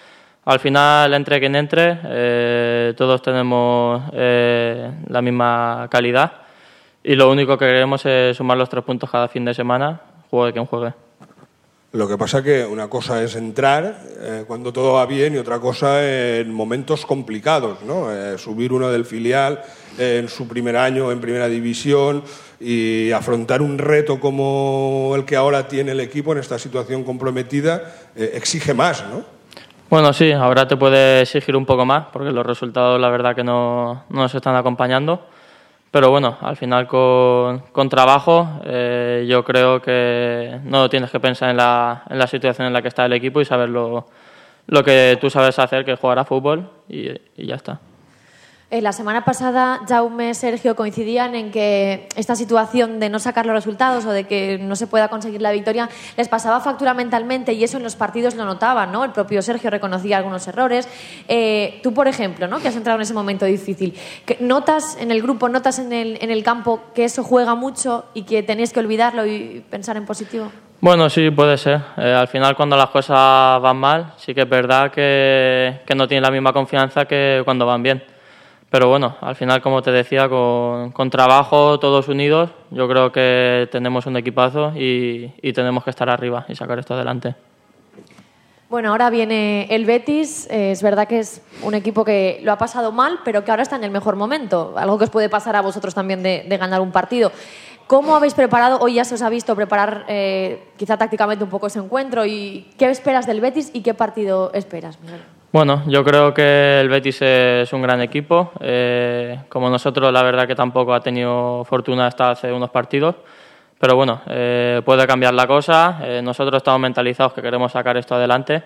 [SPEAKER 20] al final, entre quien entre, todos tenemos la misma calidad y lo único que queremos es sumar los 3 puntos cada fin de semana, juegue quien juegue.
[SPEAKER 3] Lo que pasa que una cosa es entrar cuando todo va bien y otra cosa en momentos complicados, ¿no? Subir uno del filial en su primer año en primera división y afrontar un reto como el que ahora tiene el equipo en esta situación comprometida exige más, ¿no?
[SPEAKER 20] Bueno, sí, ahora te puede exigir un poco más porque los resultados la verdad que no nos están acompañando. Pero bueno, al final con trabajo yo creo que no tienes que pensar en la situación en la que está el equipo y saber lo que tú sabes hacer, que es jugar a fútbol y ya está.
[SPEAKER 21] La semana pasada, Jaume, Sergio coincidían en que esta situación de no sacar los resultados o de que no se pueda conseguir la victoria les pasaba factura mentalmente y eso en los partidos lo notaban, ¿no? El propio Sergio reconocía algunos errores. Tú, por ejemplo, ¿no? Que has entrado en ese momento difícil, ¿notas en el grupo, notas en el campo que eso juega mucho y que tenéis que olvidarlo y pensar en positivo?
[SPEAKER 20] Bueno, sí, puede ser. Al final, cuando las cosas van mal, sí que es verdad que no tienen la misma confianza que cuando van bien. Pero bueno, al final, como te decía, con trabajo, todos unidos, yo creo que tenemos un equipazo y tenemos que estar arriba y sacar esto adelante.
[SPEAKER 21] Bueno, ahora viene el Betis. Es verdad que es un equipo que lo ha pasado mal, pero que ahora está en el mejor momento. Algo que os puede pasar a vosotros también de ganar un partido. ¿Cómo habéis preparado? Hoy ya se os ha visto preparar quizá tácticamente un poco ese encuentro. ¿Y qué esperas del Betis y qué partido esperas, Miguel?
[SPEAKER 20] Bueno, yo creo que el Betis es un gran equipo. Como nosotros, la verdad que tampoco ha tenido fortuna hasta hace unos partidos. Pero bueno, puede cambiar la cosa. Nosotros estamos mentalizados que queremos sacar esto adelante.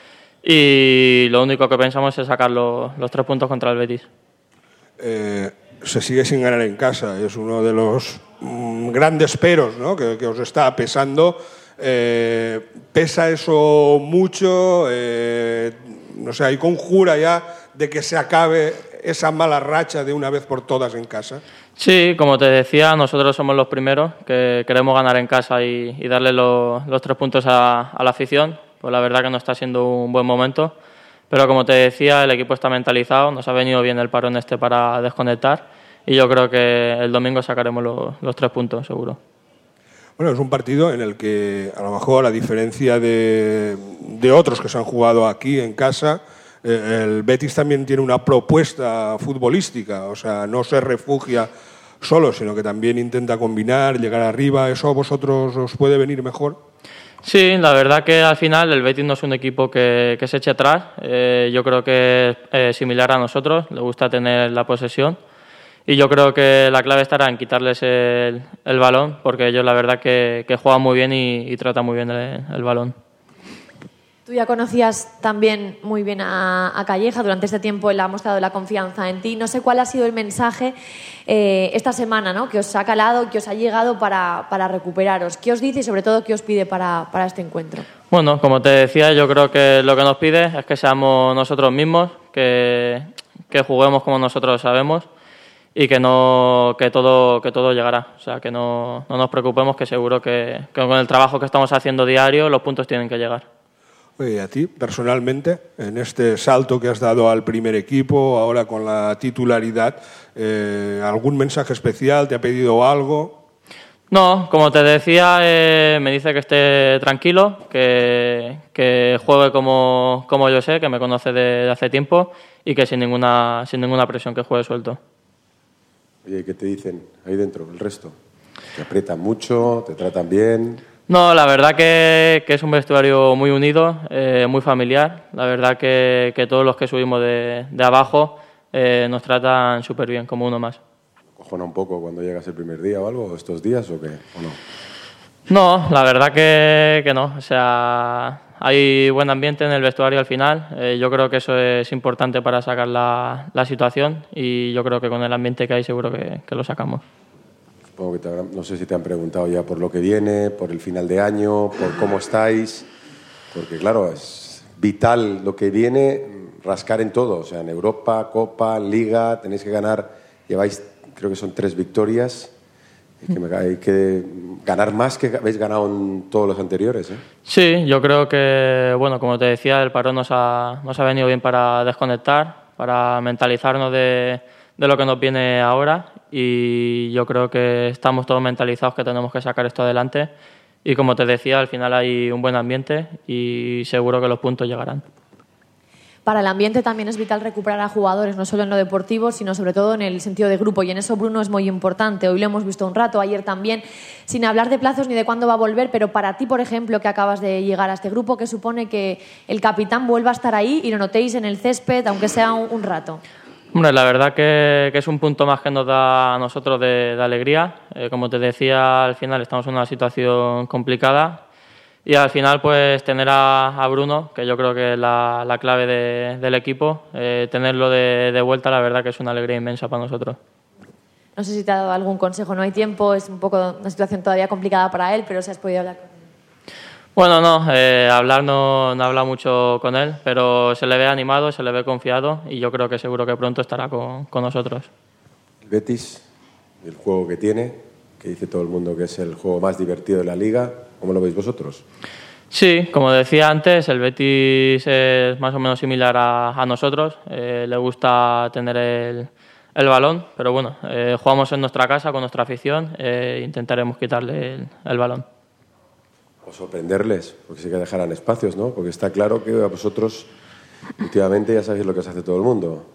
[SPEAKER 20] Y lo único que pensamos es sacar los 3 puntos contra el Betis.
[SPEAKER 3] Se sigue sin ganar en casa. Es uno de los grandes peros, ¿no? que os está pesando. Pesa eso mucho. No sé, hay conjura ya de que se acabe esa mala racha de una vez por todas en casa.
[SPEAKER 20] Sí, como te decía, nosotros somos los primeros que queremos ganar en casa y darle los 3 puntos a la afición. Pues la verdad que no está siendo un buen momento. Pero como te decía, el equipo está mentalizado, nos ha venido bien el parón para desconectar y yo creo que el domingo sacaremos los 3 puntos, seguro.
[SPEAKER 3] Bueno, es un partido en el que, a lo mejor, a diferencia de otros que se han jugado aquí en casa, el Betis también tiene una propuesta futbolística, o sea, no se refugia solo, sino que también intenta combinar, llegar arriba. ¿Eso a vosotros os puede venir mejor?
[SPEAKER 20] Sí, la verdad que al final el Betis no es un equipo que se eche atrás. Yo creo que es similar a nosotros, le gusta tener la posesión. Y yo creo que la clave estará en quitarles el balón, porque ellos la verdad que juegan muy bien y tratan muy bien el balón.
[SPEAKER 21] Tú ya conocías también muy bien a Calleja, durante este tiempo él ha mostrado la confianza en ti. No sé cuál ha sido el mensaje esta semana, ¿no? Que os ha calado, que os ha llegado para recuperaros. ¿Qué os dice y sobre todo qué os pide para este encuentro? Bueno, como te decía, yo creo que lo que nos pide es que seamos nosotros mismos, que juguemos como nosotros sabemos y que todo llegará. O sea, que no nos preocupemos, que seguro que con el trabajo que estamos haciendo diario los puntos tienen que llegar.
[SPEAKER 3] Oye, a ti, personalmente, en este salto que has dado al primer equipo, ahora con la titularidad, ¿algún mensaje especial? ¿Te ha pedido algo?
[SPEAKER 20] No, como te decía, me dice que esté tranquilo, que juegue como yo sé, que me conoce de hace tiempo y que sin ninguna presión, que juegue suelto.
[SPEAKER 8] Oye, ¿qué te dicen ahí dentro, el resto? ¿Te aprietan mucho? ¿Te tratan bien?
[SPEAKER 20] No, la verdad que es un vestuario muy unido, muy familiar. La verdad que todos los que subimos de abajo nos tratan súper bien, como uno más.
[SPEAKER 8] ¿Cojona un poco cuando llegas el primer día o algo, estos días o qué? ¿O no?
[SPEAKER 20] No, la verdad que no. O sea, hay buen ambiente en el vestuario al final. Yo creo que eso es importante para sacar la situación y yo creo que con el ambiente que hay seguro que lo sacamos.
[SPEAKER 8] Supongo que no sé si te han preguntado ya por lo que viene, por el final de año, por cómo estáis, porque claro, es vital lo que viene, rascar en todo, o sea, en Europa, Copa, Liga, tenéis que ganar, lleváis, creo que son 3 victorias, Hay que ganar más que habéis ganado en todos los anteriores, ¿eh?
[SPEAKER 20] Sí, yo creo que, bueno, como te decía, el parón nos ha venido bien para desconectar, para mentalizarnos de lo que nos viene ahora, y yo creo que estamos todos mentalizados que tenemos que sacar esto adelante, y como te decía, al final hay un buen ambiente y seguro que los puntos llegarán.
[SPEAKER 21] Para el ambiente también es vital recuperar a jugadores, no solo en lo deportivo, sino sobre todo en el sentido de grupo. Y en eso Bruno es muy importante. Hoy lo hemos visto un rato, ayer también, sin hablar de plazos ni de cuándo va a volver, pero para ti, por ejemplo, que acabas de llegar a este grupo, ¿qué supone que el capitán vuelva a estar ahí y lo notéis en el césped, aunque sea un rato?
[SPEAKER 20] Hombre, la verdad que es un punto más que nos da a nosotros de alegría. Como te decía, al final estamos en una situación complicada. Y al final, pues tener a Bruno, que yo creo que es la clave del equipo, tenerlo de vuelta, la verdad que es una alegría inmensa para nosotros.
[SPEAKER 21] No sé si te ha dado algún consejo, no hay tiempo, es un poco una situación todavía complicada para él, pero si has podido hablar con él.
[SPEAKER 20] Bueno, no, hablar no habla mucho con él, pero se le ve animado, se le ve confiado y yo creo que seguro que pronto estará con nosotros.
[SPEAKER 8] El Betis, el juego que tiene, que dice todo el mundo que es el juego más divertido de la Liga, ¿cómo lo veis vosotros?
[SPEAKER 20] Sí, como decía antes, el Betis es más o menos similar a nosotros. Le gusta tener el balón, pero bueno, jugamos en nuestra casa con nuestra afición, intentaremos quitarle el balón.
[SPEAKER 8] O sorprenderles, porque sí que dejarán espacios, ¿no? Porque está claro que a vosotros últimamente ya sabéis lo que os hace todo el mundo.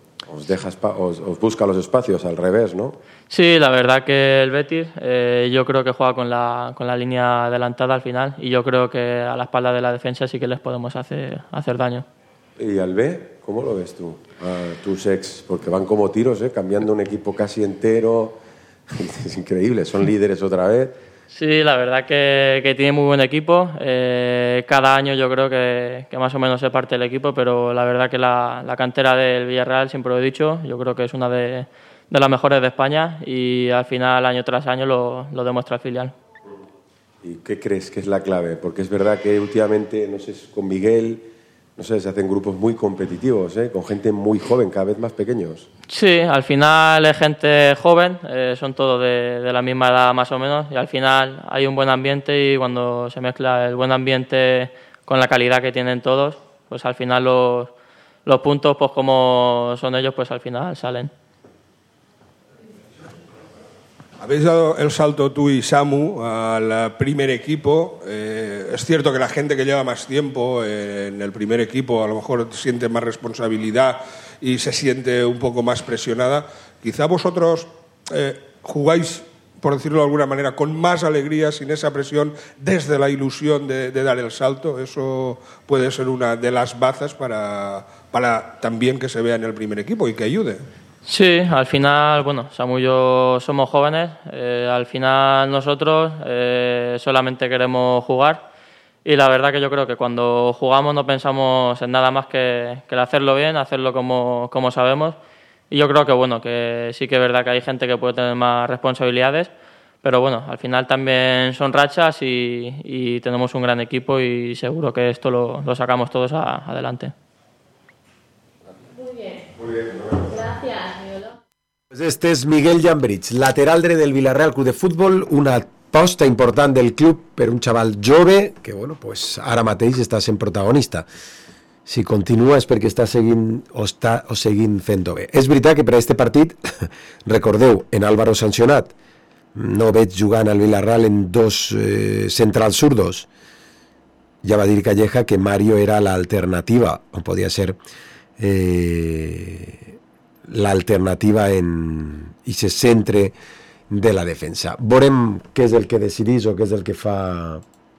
[SPEAKER 8] Os busca los espacios al revés, ¿no?
[SPEAKER 20] Sí, la verdad que el Betis yo creo que juega con la línea adelantada al final y yo creo que a la espalda de la defensa sí que les podemos hacer daño.
[SPEAKER 8] ¿Y al B? ¿Cómo lo ves tú? A tus ex, porque van como tiros, cambiando un equipo casi entero. Es increíble, son líderes otra vez.
[SPEAKER 20] Sí, la verdad que tiene muy buen equipo. Cada año yo creo que más o menos se parte el equipo, pero la verdad que la cantera del Villarreal, siempre lo he dicho, yo creo que es una de las mejores de España y al final, año tras año, lo demuestra el filial.
[SPEAKER 8] ¿Y qué crees que es la clave? Porque es verdad que últimamente, no sé, con Miguel, no sé, se hacen grupos muy competitivos, con gente muy joven, cada vez más pequeños.
[SPEAKER 20] Sí, al final es gente joven, son todos de la misma edad más o menos, y al final hay un buen ambiente y cuando se mezcla el buen ambiente con la calidad que tienen todos, pues al final los puntos, pues como son ellos, pues al final salen.
[SPEAKER 3] Habéis dado el salto tú y Samu al primer equipo. Es cierto que la gente que lleva más tiempo en el primer equipo a lo mejor siente más responsabilidad y se siente un poco más presionada. Quizá vosotros jugáis, por decirlo de alguna manera, con más alegría, sin esa presión, desde la ilusión de dar el salto. Eso puede ser una de las bazas para también que se vea en el primer equipo y que ayude.
[SPEAKER 20] Sí, al final, bueno, Samu y yo somos jóvenes, al final nosotros solamente queremos jugar y la verdad que yo creo que cuando jugamos no pensamos en nada más que el hacerlo bien, hacerlo como sabemos y yo creo que bueno, que sí que es verdad que hay gente que puede tener más responsabilidades, pero bueno, al final también son rachas y tenemos un gran equipo y seguro que esto lo sacamos todos adelante.
[SPEAKER 21] Muy bien. Gracias, Miolo.
[SPEAKER 8] Pues este és Miguel Llambridge, lateral dret del Villarreal Club de Futbol, una aposta important del club per un xaval jove que bueno, pues ara mateix està sent protagonista. Si continua és perquè està seguint fent-ho bé. És veritat que per a aquest partit, recordeu, en Álvaro sancionat, no veig jugant al Villarreal en dos centrals zurdos. Ja va dir Calleja que Mario era l'alternativa, o podia ser l'alternativa en aquest centre de la defensa. Veurem què és el que decidís o què és el que fa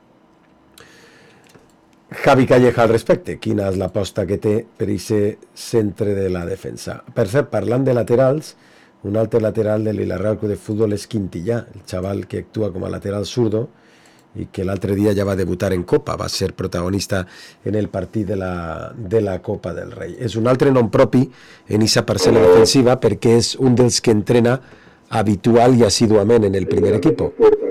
[SPEAKER 8] Javi Calleja al respecte, quina és l'aposta que té per aquest centre de la defensa. Per cert, parlant de laterals, un altre lateral del Villarreal Club de Futbol és Quintillà, el xaval que actua com a lateral zurdo i que l'altre dia ja va debutar en Copa, va ser protagonista en el partit de la Copa del Rei. És un altre nom propi en aquesta parcel·la defensiva perquè és un dels que entrena habitual i assiduament en el primer equip.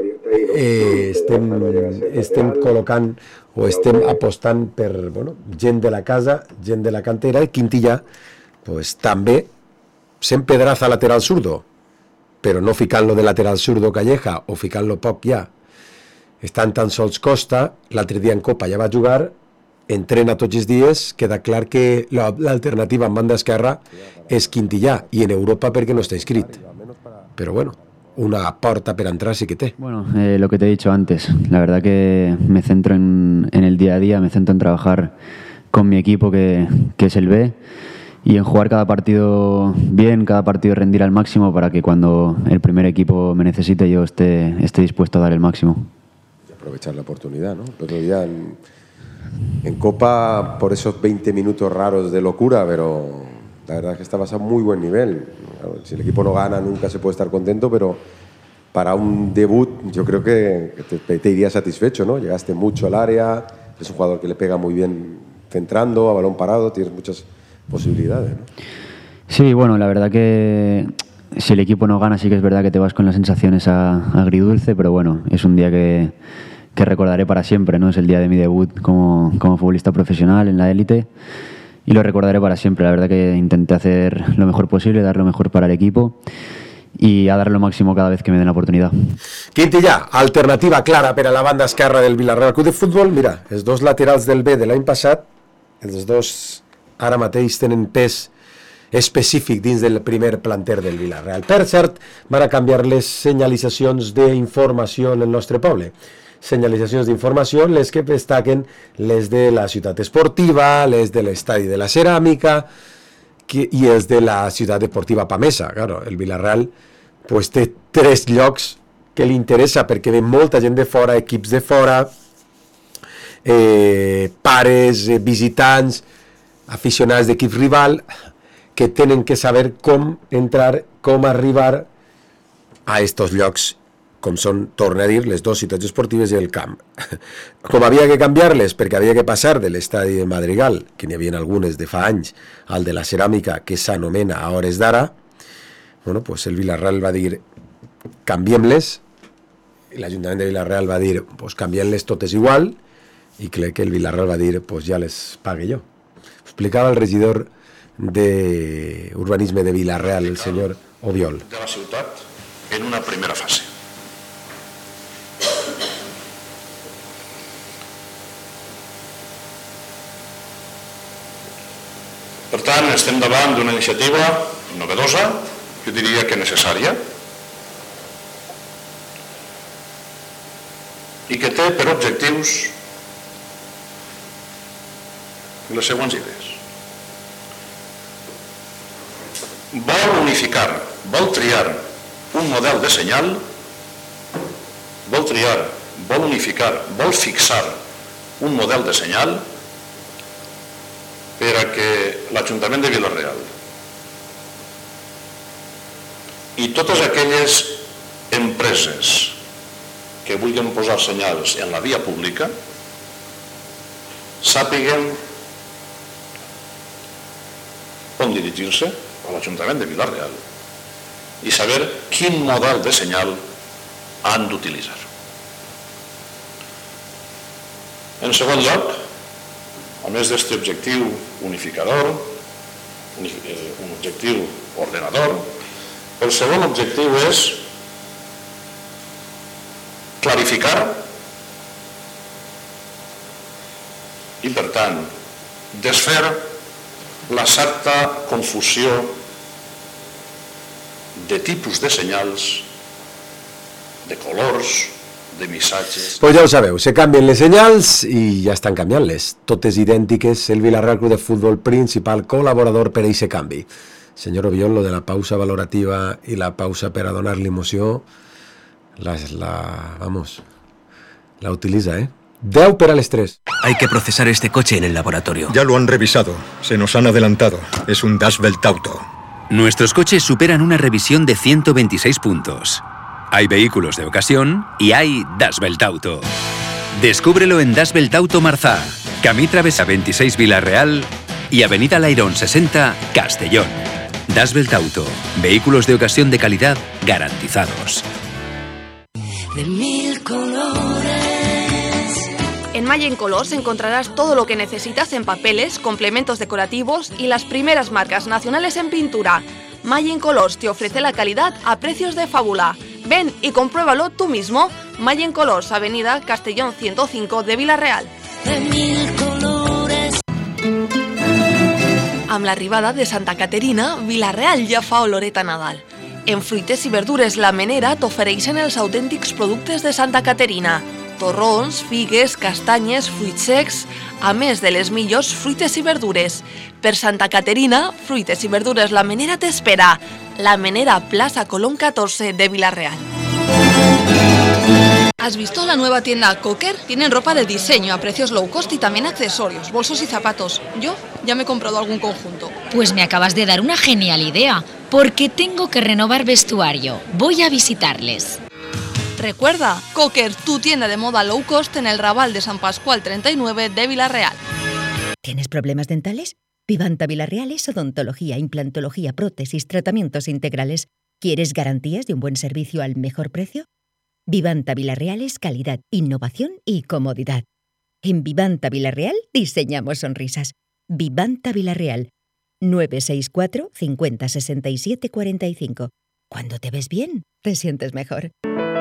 [SPEAKER 8] Estem col·locant o estem apostant per gent de la casa, gent de la cantera, i Quintillà pues, també sent Pedraza lateral zurdo. però no ficant-lo de lateral zurdo Calleja o ficant-lo poc ja, estan tan sols Costa. L'altre dia en Copa ja va jugar, entrena tots els dies, queda clar que l'alternativa en banda esquerra és Quintillà, i en Europa perquè no està inscrit, però bueno, una porta para entrar sí que te.
[SPEAKER 5] Bueno, lo que te he dicho antes, la verdad que me centro en el día a día, me centro en trabajar con mi equipo que es el B, y en jugar cada partido bien, cada partido rendir al máximo para que cuando el primer equipo me necesite yo esté dispuesto a dar el máximo.
[SPEAKER 8] Y aprovechar la oportunidad, ¿no? El otro día en Copa, por esos 20 minutos raros de locura, pero la verdad es que estabas a muy buen nivel. Si el equipo no gana nunca se puede estar contento, pero para un debut yo creo que te iría satisfecho, ¿no? Llegaste mucho al área, es un jugador que le pega muy bien centrando, a balón parado, tienes muchas posibilidades, ¿no?
[SPEAKER 5] Sí, bueno, la verdad que si el equipo no gana sí que es verdad que te vas con las sensaciones agridulce, pero bueno, es un día que recordaré para siempre, ¿no? Es el día de mi debut como futbolista profesional en la élite y lo recordaré para siempre. La verdad que intenté hacer lo mejor posible, dar lo mejor para el equipo y a dar lo máximo cada vez que me den la oportunidad.
[SPEAKER 8] Quintillà, alternativa clara per a la banda esquerra del Villarreal Club de Futbol. Mira, els dos laterals del B de l'any passat, els dos ara mateix tenen pes específic dins del primer planter del Villarreal. Per cert, van a canviar les senyalitzacions d'informació en el nostre poble. Senyalitzacions d'informació, les que destaquen les de la ciutat esportiva, les de l'estadi de la ceràmica i els de la ciutat esportiva Pamesa. Claro, el Villarreal pues, té 3 llocs que li interessa perquè ve molta gent de fora, equips de fora, pares, visitants, aficionats d'equip rival, que tenen que saber com entrar, com arribar a estos llocs, com són, torna a dir, les dues ciutats esportives i el camp. Com havia que canviar-les, perquè havia que passar de l'estadi de Madrigal, que n'hi havia algunes de fa anys, al de la ceràmica, que s'anomena a hores d'ara, bueno, pues el Villarreal va dir, canviem-les, i l'Ajuntament de Villarreal va dir, pues canviem-les totes igual, i crec que el Villarreal va dir, pues ja les pague jo. Explicava el regidor d'Urbanisme de Villarreal, el senyor Obiol.
[SPEAKER 22] De la ciutat en una primera fase. Per tant, estem davant d'una iniciativa novedosa, jo diria que necessària, i que té per objectius les següents idees. Vol unificar, vol triar un model de senyal, vol unificar, vol fixar un model de senyal per a que l'Ajuntament de Vila-real i totes aquelles empreses que vulguin posar senyals en la via pública sàpiguen on dirigir-se a l'Ajuntament de Vila-real i saber quin model de senyal han d'utilitzar. En segon lloc, a més d'aquest objectiu unificador, un objectiu ordenador, el segon objectiu és clarificar i, per tant, desfer la certa confusió de tipus de senyals, de colors, de missatges...
[SPEAKER 8] Pues ja ho sabeu, se canvien les senyals i ja estan canviant-les. Totes idèntiques, el Villarreal Club de Futbol, principal col·laborador per a aquest canvi. Senyor Obiol, lo de la pausa valorativa i la pausa per a donar-li emoció, la utiliza, 10 para el estrés.
[SPEAKER 23] Hay que procesar este coche en el laboratorio.
[SPEAKER 24] Ya lo han revisado. Se nos han adelantado. Es un Das Welt Auto.
[SPEAKER 25] Nuestros coches superan una revisión de 126 puntos. Hay vehículos de ocasión y hay Das Welt Auto. Descúbrelo en Das Welt Auto Marzá, Camí Travesa 26 Vila-real y Avenida Lairón 60 Castellón. Das Welt Auto. Vehículos de ocasión de calidad garantizados.
[SPEAKER 10] De 1000 colores.
[SPEAKER 2] En Mayen Colors encontrarás todo lo que necesitas en papeles, complementos decorativos y las primeras marcas nacionales en pintura. Mayen Colors te ofrece la calidad a precios de fábula. Ven y compruébalo tú mismo. Mayen Colors, Avenida Castellón 105 de Vila-real. Amb l'arribada de Santa Caterina, Vila-real ja fa oloreta Nadal. En fruites i verdures La Menera t'ofereixen els autèntics productes de Santa Caterina. Torrons, figues, castanyes, fruits secs, a més de les millors fruites i verdures. Per Santa Caterina, fruites i verdures La Menera t'espera. La Menera, Plaza Colón 14 de Vila-real. ¿Has visto la nueva tienda Cocker? Tienen ropa de diseño a precios low cost y también accesorios, bolsos y zapatos. Yo ya me he comprado algún conjunto.
[SPEAKER 1] Pues me acabas de dar una genial idea, porque tengo que renovar vestuario. Voy a visitarles.
[SPEAKER 2] Recuerda, Cocker, tu tienda de moda low cost en el Raval de San Pascual 39 de Vila-real.
[SPEAKER 4] ¿Tienes problemas dentales? Vivanta Vila-real es odontología, implantología, prótesis, tratamientos integrales. ¿Quieres garantías de un buen servicio al mejor precio? Vivanta Vila-real es calidad, innovación y comodidad. En Vivanta Vila-real diseñamos sonrisas. Vivanta Vila-real, 964 50 67 45. Cuando te ves bien, te sientes mejor.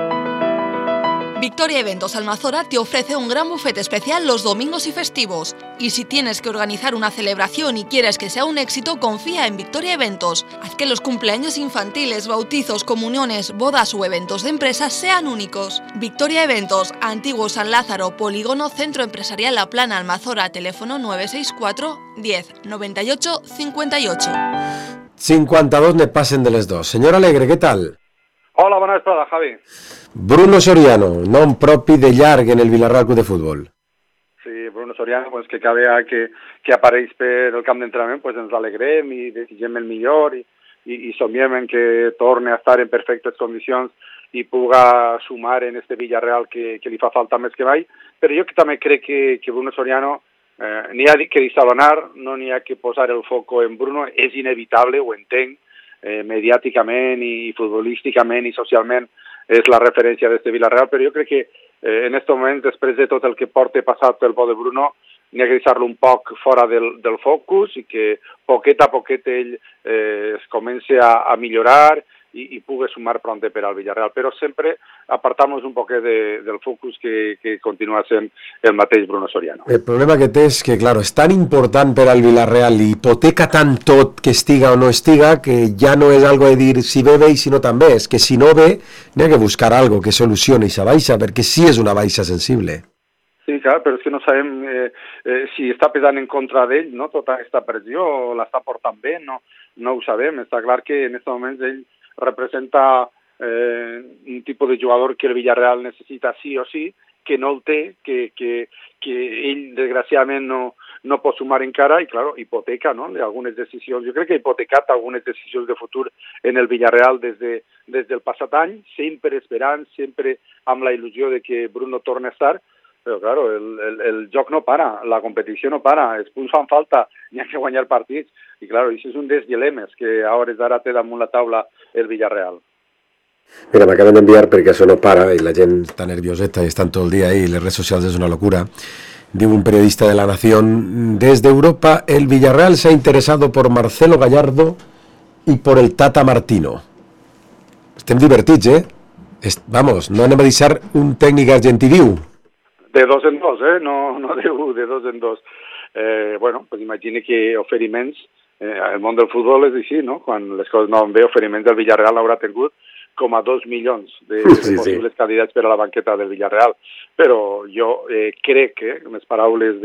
[SPEAKER 2] Victoria Eventos Almazora te ofrece un gran buffet especial los domingos y festivos. Y si tienes que organizar una celebración y quieres que sea un éxito, confía en Victoria Eventos. Haz que los cumpleaños infantiles, bautizos, comuniones, bodas o eventos de empresas sean únicos. Victoria Eventos, Antiguo San Lázaro, Polígono Centro Empresarial La Plana, Almazora, teléfono 964 10 98 58.
[SPEAKER 8] 52 ne passen de les dos. Senyor Alegre, què tal?
[SPEAKER 6] Hola, bona vesprada, Javi.
[SPEAKER 8] Bruno Soriano, nom propi de llarg en el Vila-real Club de Futbol.
[SPEAKER 6] Sí, Bruno Soriano, pues, que cada vegada que apareix per el camp d'entrenament pues, ens alegrem i desitgem el millor i somiem en que torni a estar en perfectes condicions i puga sumar en este Villarreal que li fa falta més que mai. Però jo també crec que Bruno Soriano n'hi ha que deixar-lo, no n'hi ha que posar el foco en Bruno, és inevitable, ho entenc, mediàticament i futbolísticament i socialment és la referència d'este Villarreal, però jo crec que en aquest moment, després de tot el que porta passat pel bo de Bruno, n'hi ha que deixar-lo un poc fora del focus i que poquet a poquet ell es comenci a millorar i pugui sumar pront per al Villarreal, però sempre apartar-nos un poquet del focus que continua sent el mateix Bruno Soriano.
[SPEAKER 8] El problema que té és que, claro, és tan important per al Villarreal i hipoteca tant tot que estiga o no estiga que ja no és algo de dir si ve bé i si no també, és que si no ve n'hi ha que buscar algo que solucioni aquesta baixa, perquè sí és una baixa sensible.
[SPEAKER 6] Sí, clar, però és que no sabem si està pesant en contra d'ell, no?, tota aquesta pressió, o l'està portant bé, no ho sabem. Està clar que en aquest moment ell representa un tipus de jugador que el Villarreal necessita sí o sí, que no el té, que ell desgraciadament no pot sumar encara i, clar, hipoteca, no?, algunes decisions. Jo crec que ha hipotecat algunes decisions de futur en el Villarreal des del passat any, sempre esperant, sempre amb la il·lusió de que Bruno torni a estar, però, clar, el joc no para, la competició no para, els punts fan falta, n'hi ha que guanyar partits, i, clar, això és un dels dilemes que a hores d'ara té damunt la taula el Villarreal.
[SPEAKER 8] Mira, m'acaben d'enviar perquè això no para i la gent està nervioseta i estan tot el dia ahí, les redes socials és una locura. Diu un periodista de La Nación, desde Europa el Villarreal se ha interesado por Marcelo Gallardo y por el Tata Martino. Estem divertits, Vamos, no anem a deixar un tècnic argentí viu.
[SPEAKER 6] De dos en dos, no de dos en dos. Bueno, pues imagine que oferiments, el món del futbol és així, no? Quan les coses no van bé, oferiments del Villarreal haurà tingut com a 2 milions de possibles candidats per a la banqueta del Villarreal. Però jo crec que, en les paraules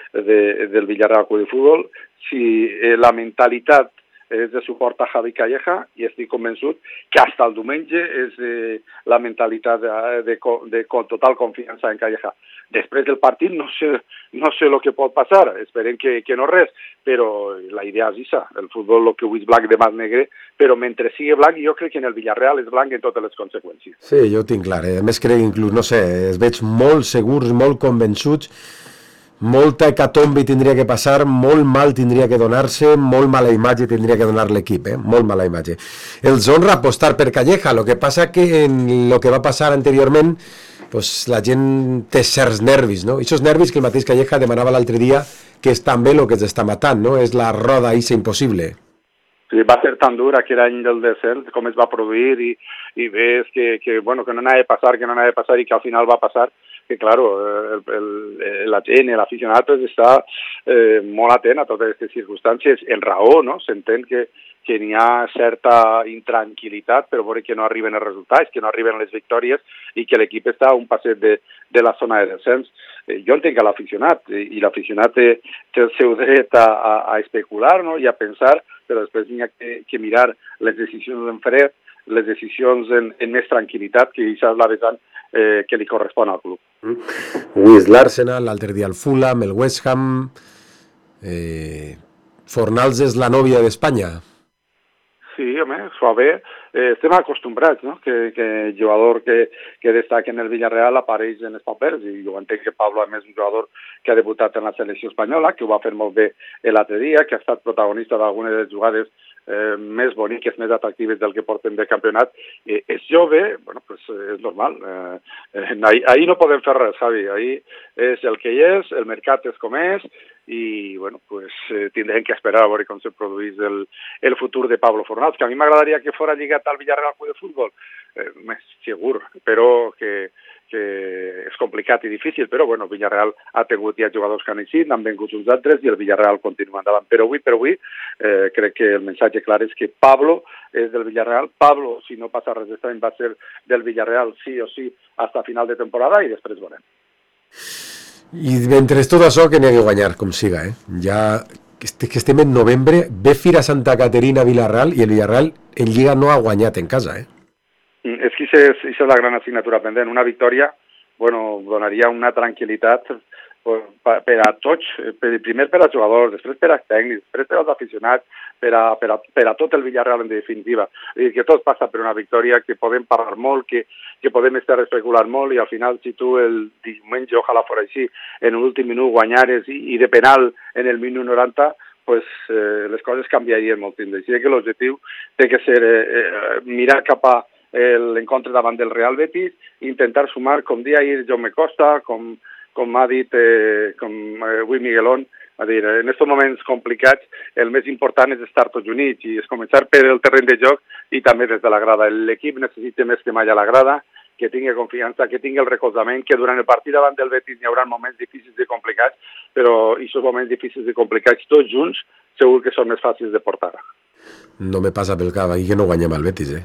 [SPEAKER 6] del Villarreal Club de Futbol, si la mentalitat és de suport a Javi Calleja, i estic convençut que fins el diumenge és la mentalitat de total confiança en Calleja. Després del partit no sé el que pot passar, esperem que no res, però la idea és això, el futbol el que avui és blanc demà és negre, però mentre sigui blanc jo crec que en el Villarreal és blanc en totes les conseqüències.
[SPEAKER 8] Sí, jo ho tinc clar, a més crec inclús, no sé, es veig molt segurs, molt convençuts, molta hecatombe tindria que passar, molt mal tindria que donar-se, molt mala imatge tindria que donar l'equip, molt mala imatge. Els honra apostar per Calleja, el que passa que en el que va passar anteriorment pues la gent té certs nervis, no? I aquests nervis que el mateix Calleja demanava l'altre dia, que és també el que ens està matant, no? És la roda eixa impossible.
[SPEAKER 6] va ser tan dur aquell any del descens, com es va produir, i ves que no anava a passar, i que al final va passar, que, claro, la gent, l'aficionat, està molt atent a totes aquestes circumstàncies, en raó, no? S'entén que n'hi ha certa intranquil·litat per veure que no arriben els resultats, que no arriben les victòries i que l'equip està a un passet de la zona de descens. Jo entenc a l'aficionat, i l'aficionat té el seu dret a especular, no? I a pensar, però després n'hi ha que mirar les decisions en fred, les decisions en més tranquil·litat, que això és la vessant que li correspon al club.
[SPEAKER 8] Avui és l'Arsenal, l'altre dia el Fulham, el West Ham... Fornals és la nòvia d'Espanya.
[SPEAKER 6] Sí, home, es fa bé. Estem acostumbrats, no?, que el jugador que destaca en el Villarreal apareix en els papers, i jo entenc que Pablo, a més, un jugador que ha debutat en la selecció espanyola, que ho va fer molt bé l'altre dia, que ha estat protagonista d'algunes de les jugades més boniques, més atractives del que porten de campionat. És jove, bueno, pues és normal. Ahir no podem fer res, Javi. Ahir és el que hi és, el mercat és com és, i bueno, pues tindrem que esperar a veure com se produeix el futur de Pablo Fornals, que a mi m'agradaria que fora lligat al Villarreal Club de Futbol, segur, però que és complicat i difícil, però bueno, Villarreal ha tingut ja jugadors que han eixit, han vengut uns altres i el Villarreal continua endavant. Però avui crec que el missatge clar és que Pablo és del Villarreal. Pablo, si no passa res estrany, va ser del Villarreal sí o sí fins a final de temporada, i després veurem.
[SPEAKER 8] I mentre tot això que n'hi ha que guanyar, com siga, ja que estem en novembre, ve Fira Santa Caterina a Villarreal, i el Villarreal en Lliga no ha guanyat en casa,
[SPEAKER 6] És que això és la gran assignatura pendent. Una victòria, bueno, donaria una tranquil·litat per a tots, primer per als jugadors, després per als tècnics, després per als aficionats, per a tot el Villarreal en definitiva. És dir, que tot passa per una victòria, que podem parlar molt, que podem estar especulant molt, i al final, si tu el diumenge, ojalà fora així, en l'últim minut guanyares i de penal en el minut 90, pues les coses canviarien molt. Així que l'objectiu té que ser mirar cap a l'encontre davant del Real Betis, intentar sumar, com dia ahir Jaume Costa, com ha dit avui Miguelón, a dir, en aquests moments complicats el més important és estar tots units i és començar per el terreny de joc i també des de la grada. L'equip necessita més que mai a la grada, que tingui confiança, que tingui el recolzament, que durant el partit davant del Betis hi haurà moments difícils i complicats, però aquests moments difícils i complicats tots junts segur que són més fàcils de portar.
[SPEAKER 8] No me passa pel cap aquí que no guanyem al Betis,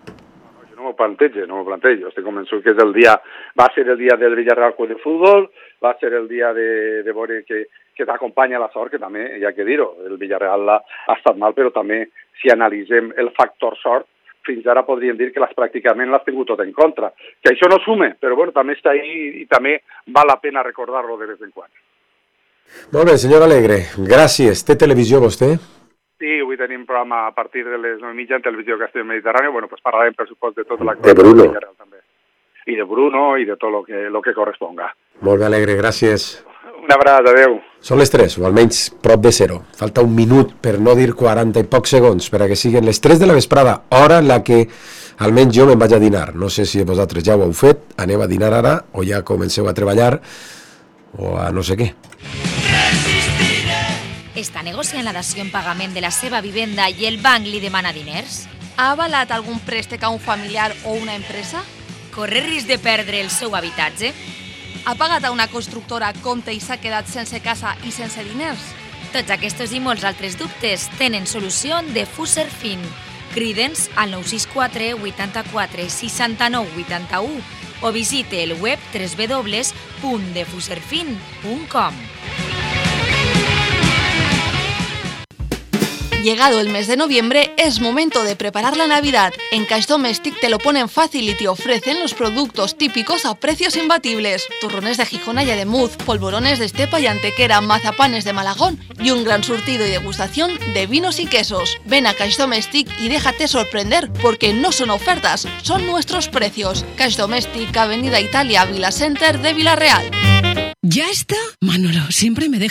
[SPEAKER 6] No m'ho plantejo. Estic convençut que va ser el dia del Villarreal Club de Futbol, va ser el dia de veure que t'acompanya la sort, que també, hi ha que dir-ho, el Villarreal ha estat mal, però també, si analitzem el factor sort, fins ara podríem dir que pràcticament l'has tingut tot en contra. Que això no sume, però bueno, també està ahí i també val la pena recordar-lo de vez en quan.
[SPEAKER 8] Molt bé, senyor Alegre, gràcies. Té televisió vostè?
[SPEAKER 6] Sí, avui tenim programa a partir de les 9:30 en Televisió Castell Mediterrani. Bueno, pues parlarem, per supost, de tota
[SPEAKER 8] De Bruno.
[SPEAKER 6] També. I de Bruno i de tot lo que corresponga.
[SPEAKER 8] Molt bé, Alegre, gràcies.
[SPEAKER 6] Una abraçada, adeu.
[SPEAKER 8] Són les 3, o almenys prop de 0. Falta un minut, per no dir 40 i pocs segons, per a que siguin les 3 de la vesprada, hora en la que almenys jo me'n vaig a dinar. No sé si vosaltres ja ho heu fet, aneu a dinar ara, o ja comenceu a treballar, o a no sé què.
[SPEAKER 1] Està negociant la dació en pagament de la seva vivenda i el banc li demana diners?
[SPEAKER 2] Ha avalat algun préstec a un familiar o una empresa?
[SPEAKER 1] Corre risc de perdre el seu habitatge?
[SPEAKER 2] Ha pagat a una constructora a compte i s'ha quedat sense casa i sense diners?
[SPEAKER 1] Tots aquests i molts altres dubtes tenen solució de Fuserfin. Crida'ns al 964 84 69 81 o visite el web www.defuserfin.com.
[SPEAKER 2] Llegado el mes de noviembre, es momento de preparar la Navidad. En Cash Domestic te lo ponen fácil y te ofrecen los productos típicos a precios imbatibles. Turrones de Gijona y Ademuz, polvorones de Estepa y Antequera, mazapanes de Malagón y un gran surtido y degustación de vinos y quesos. Ven a Cash Domestic y déjate sorprender, porque no son ofertas, son nuestros precios. Cash Domestic, Avenida Italia, Vila Center de Villarreal.
[SPEAKER 7] ¿Ya está? Manolo, siempre me deja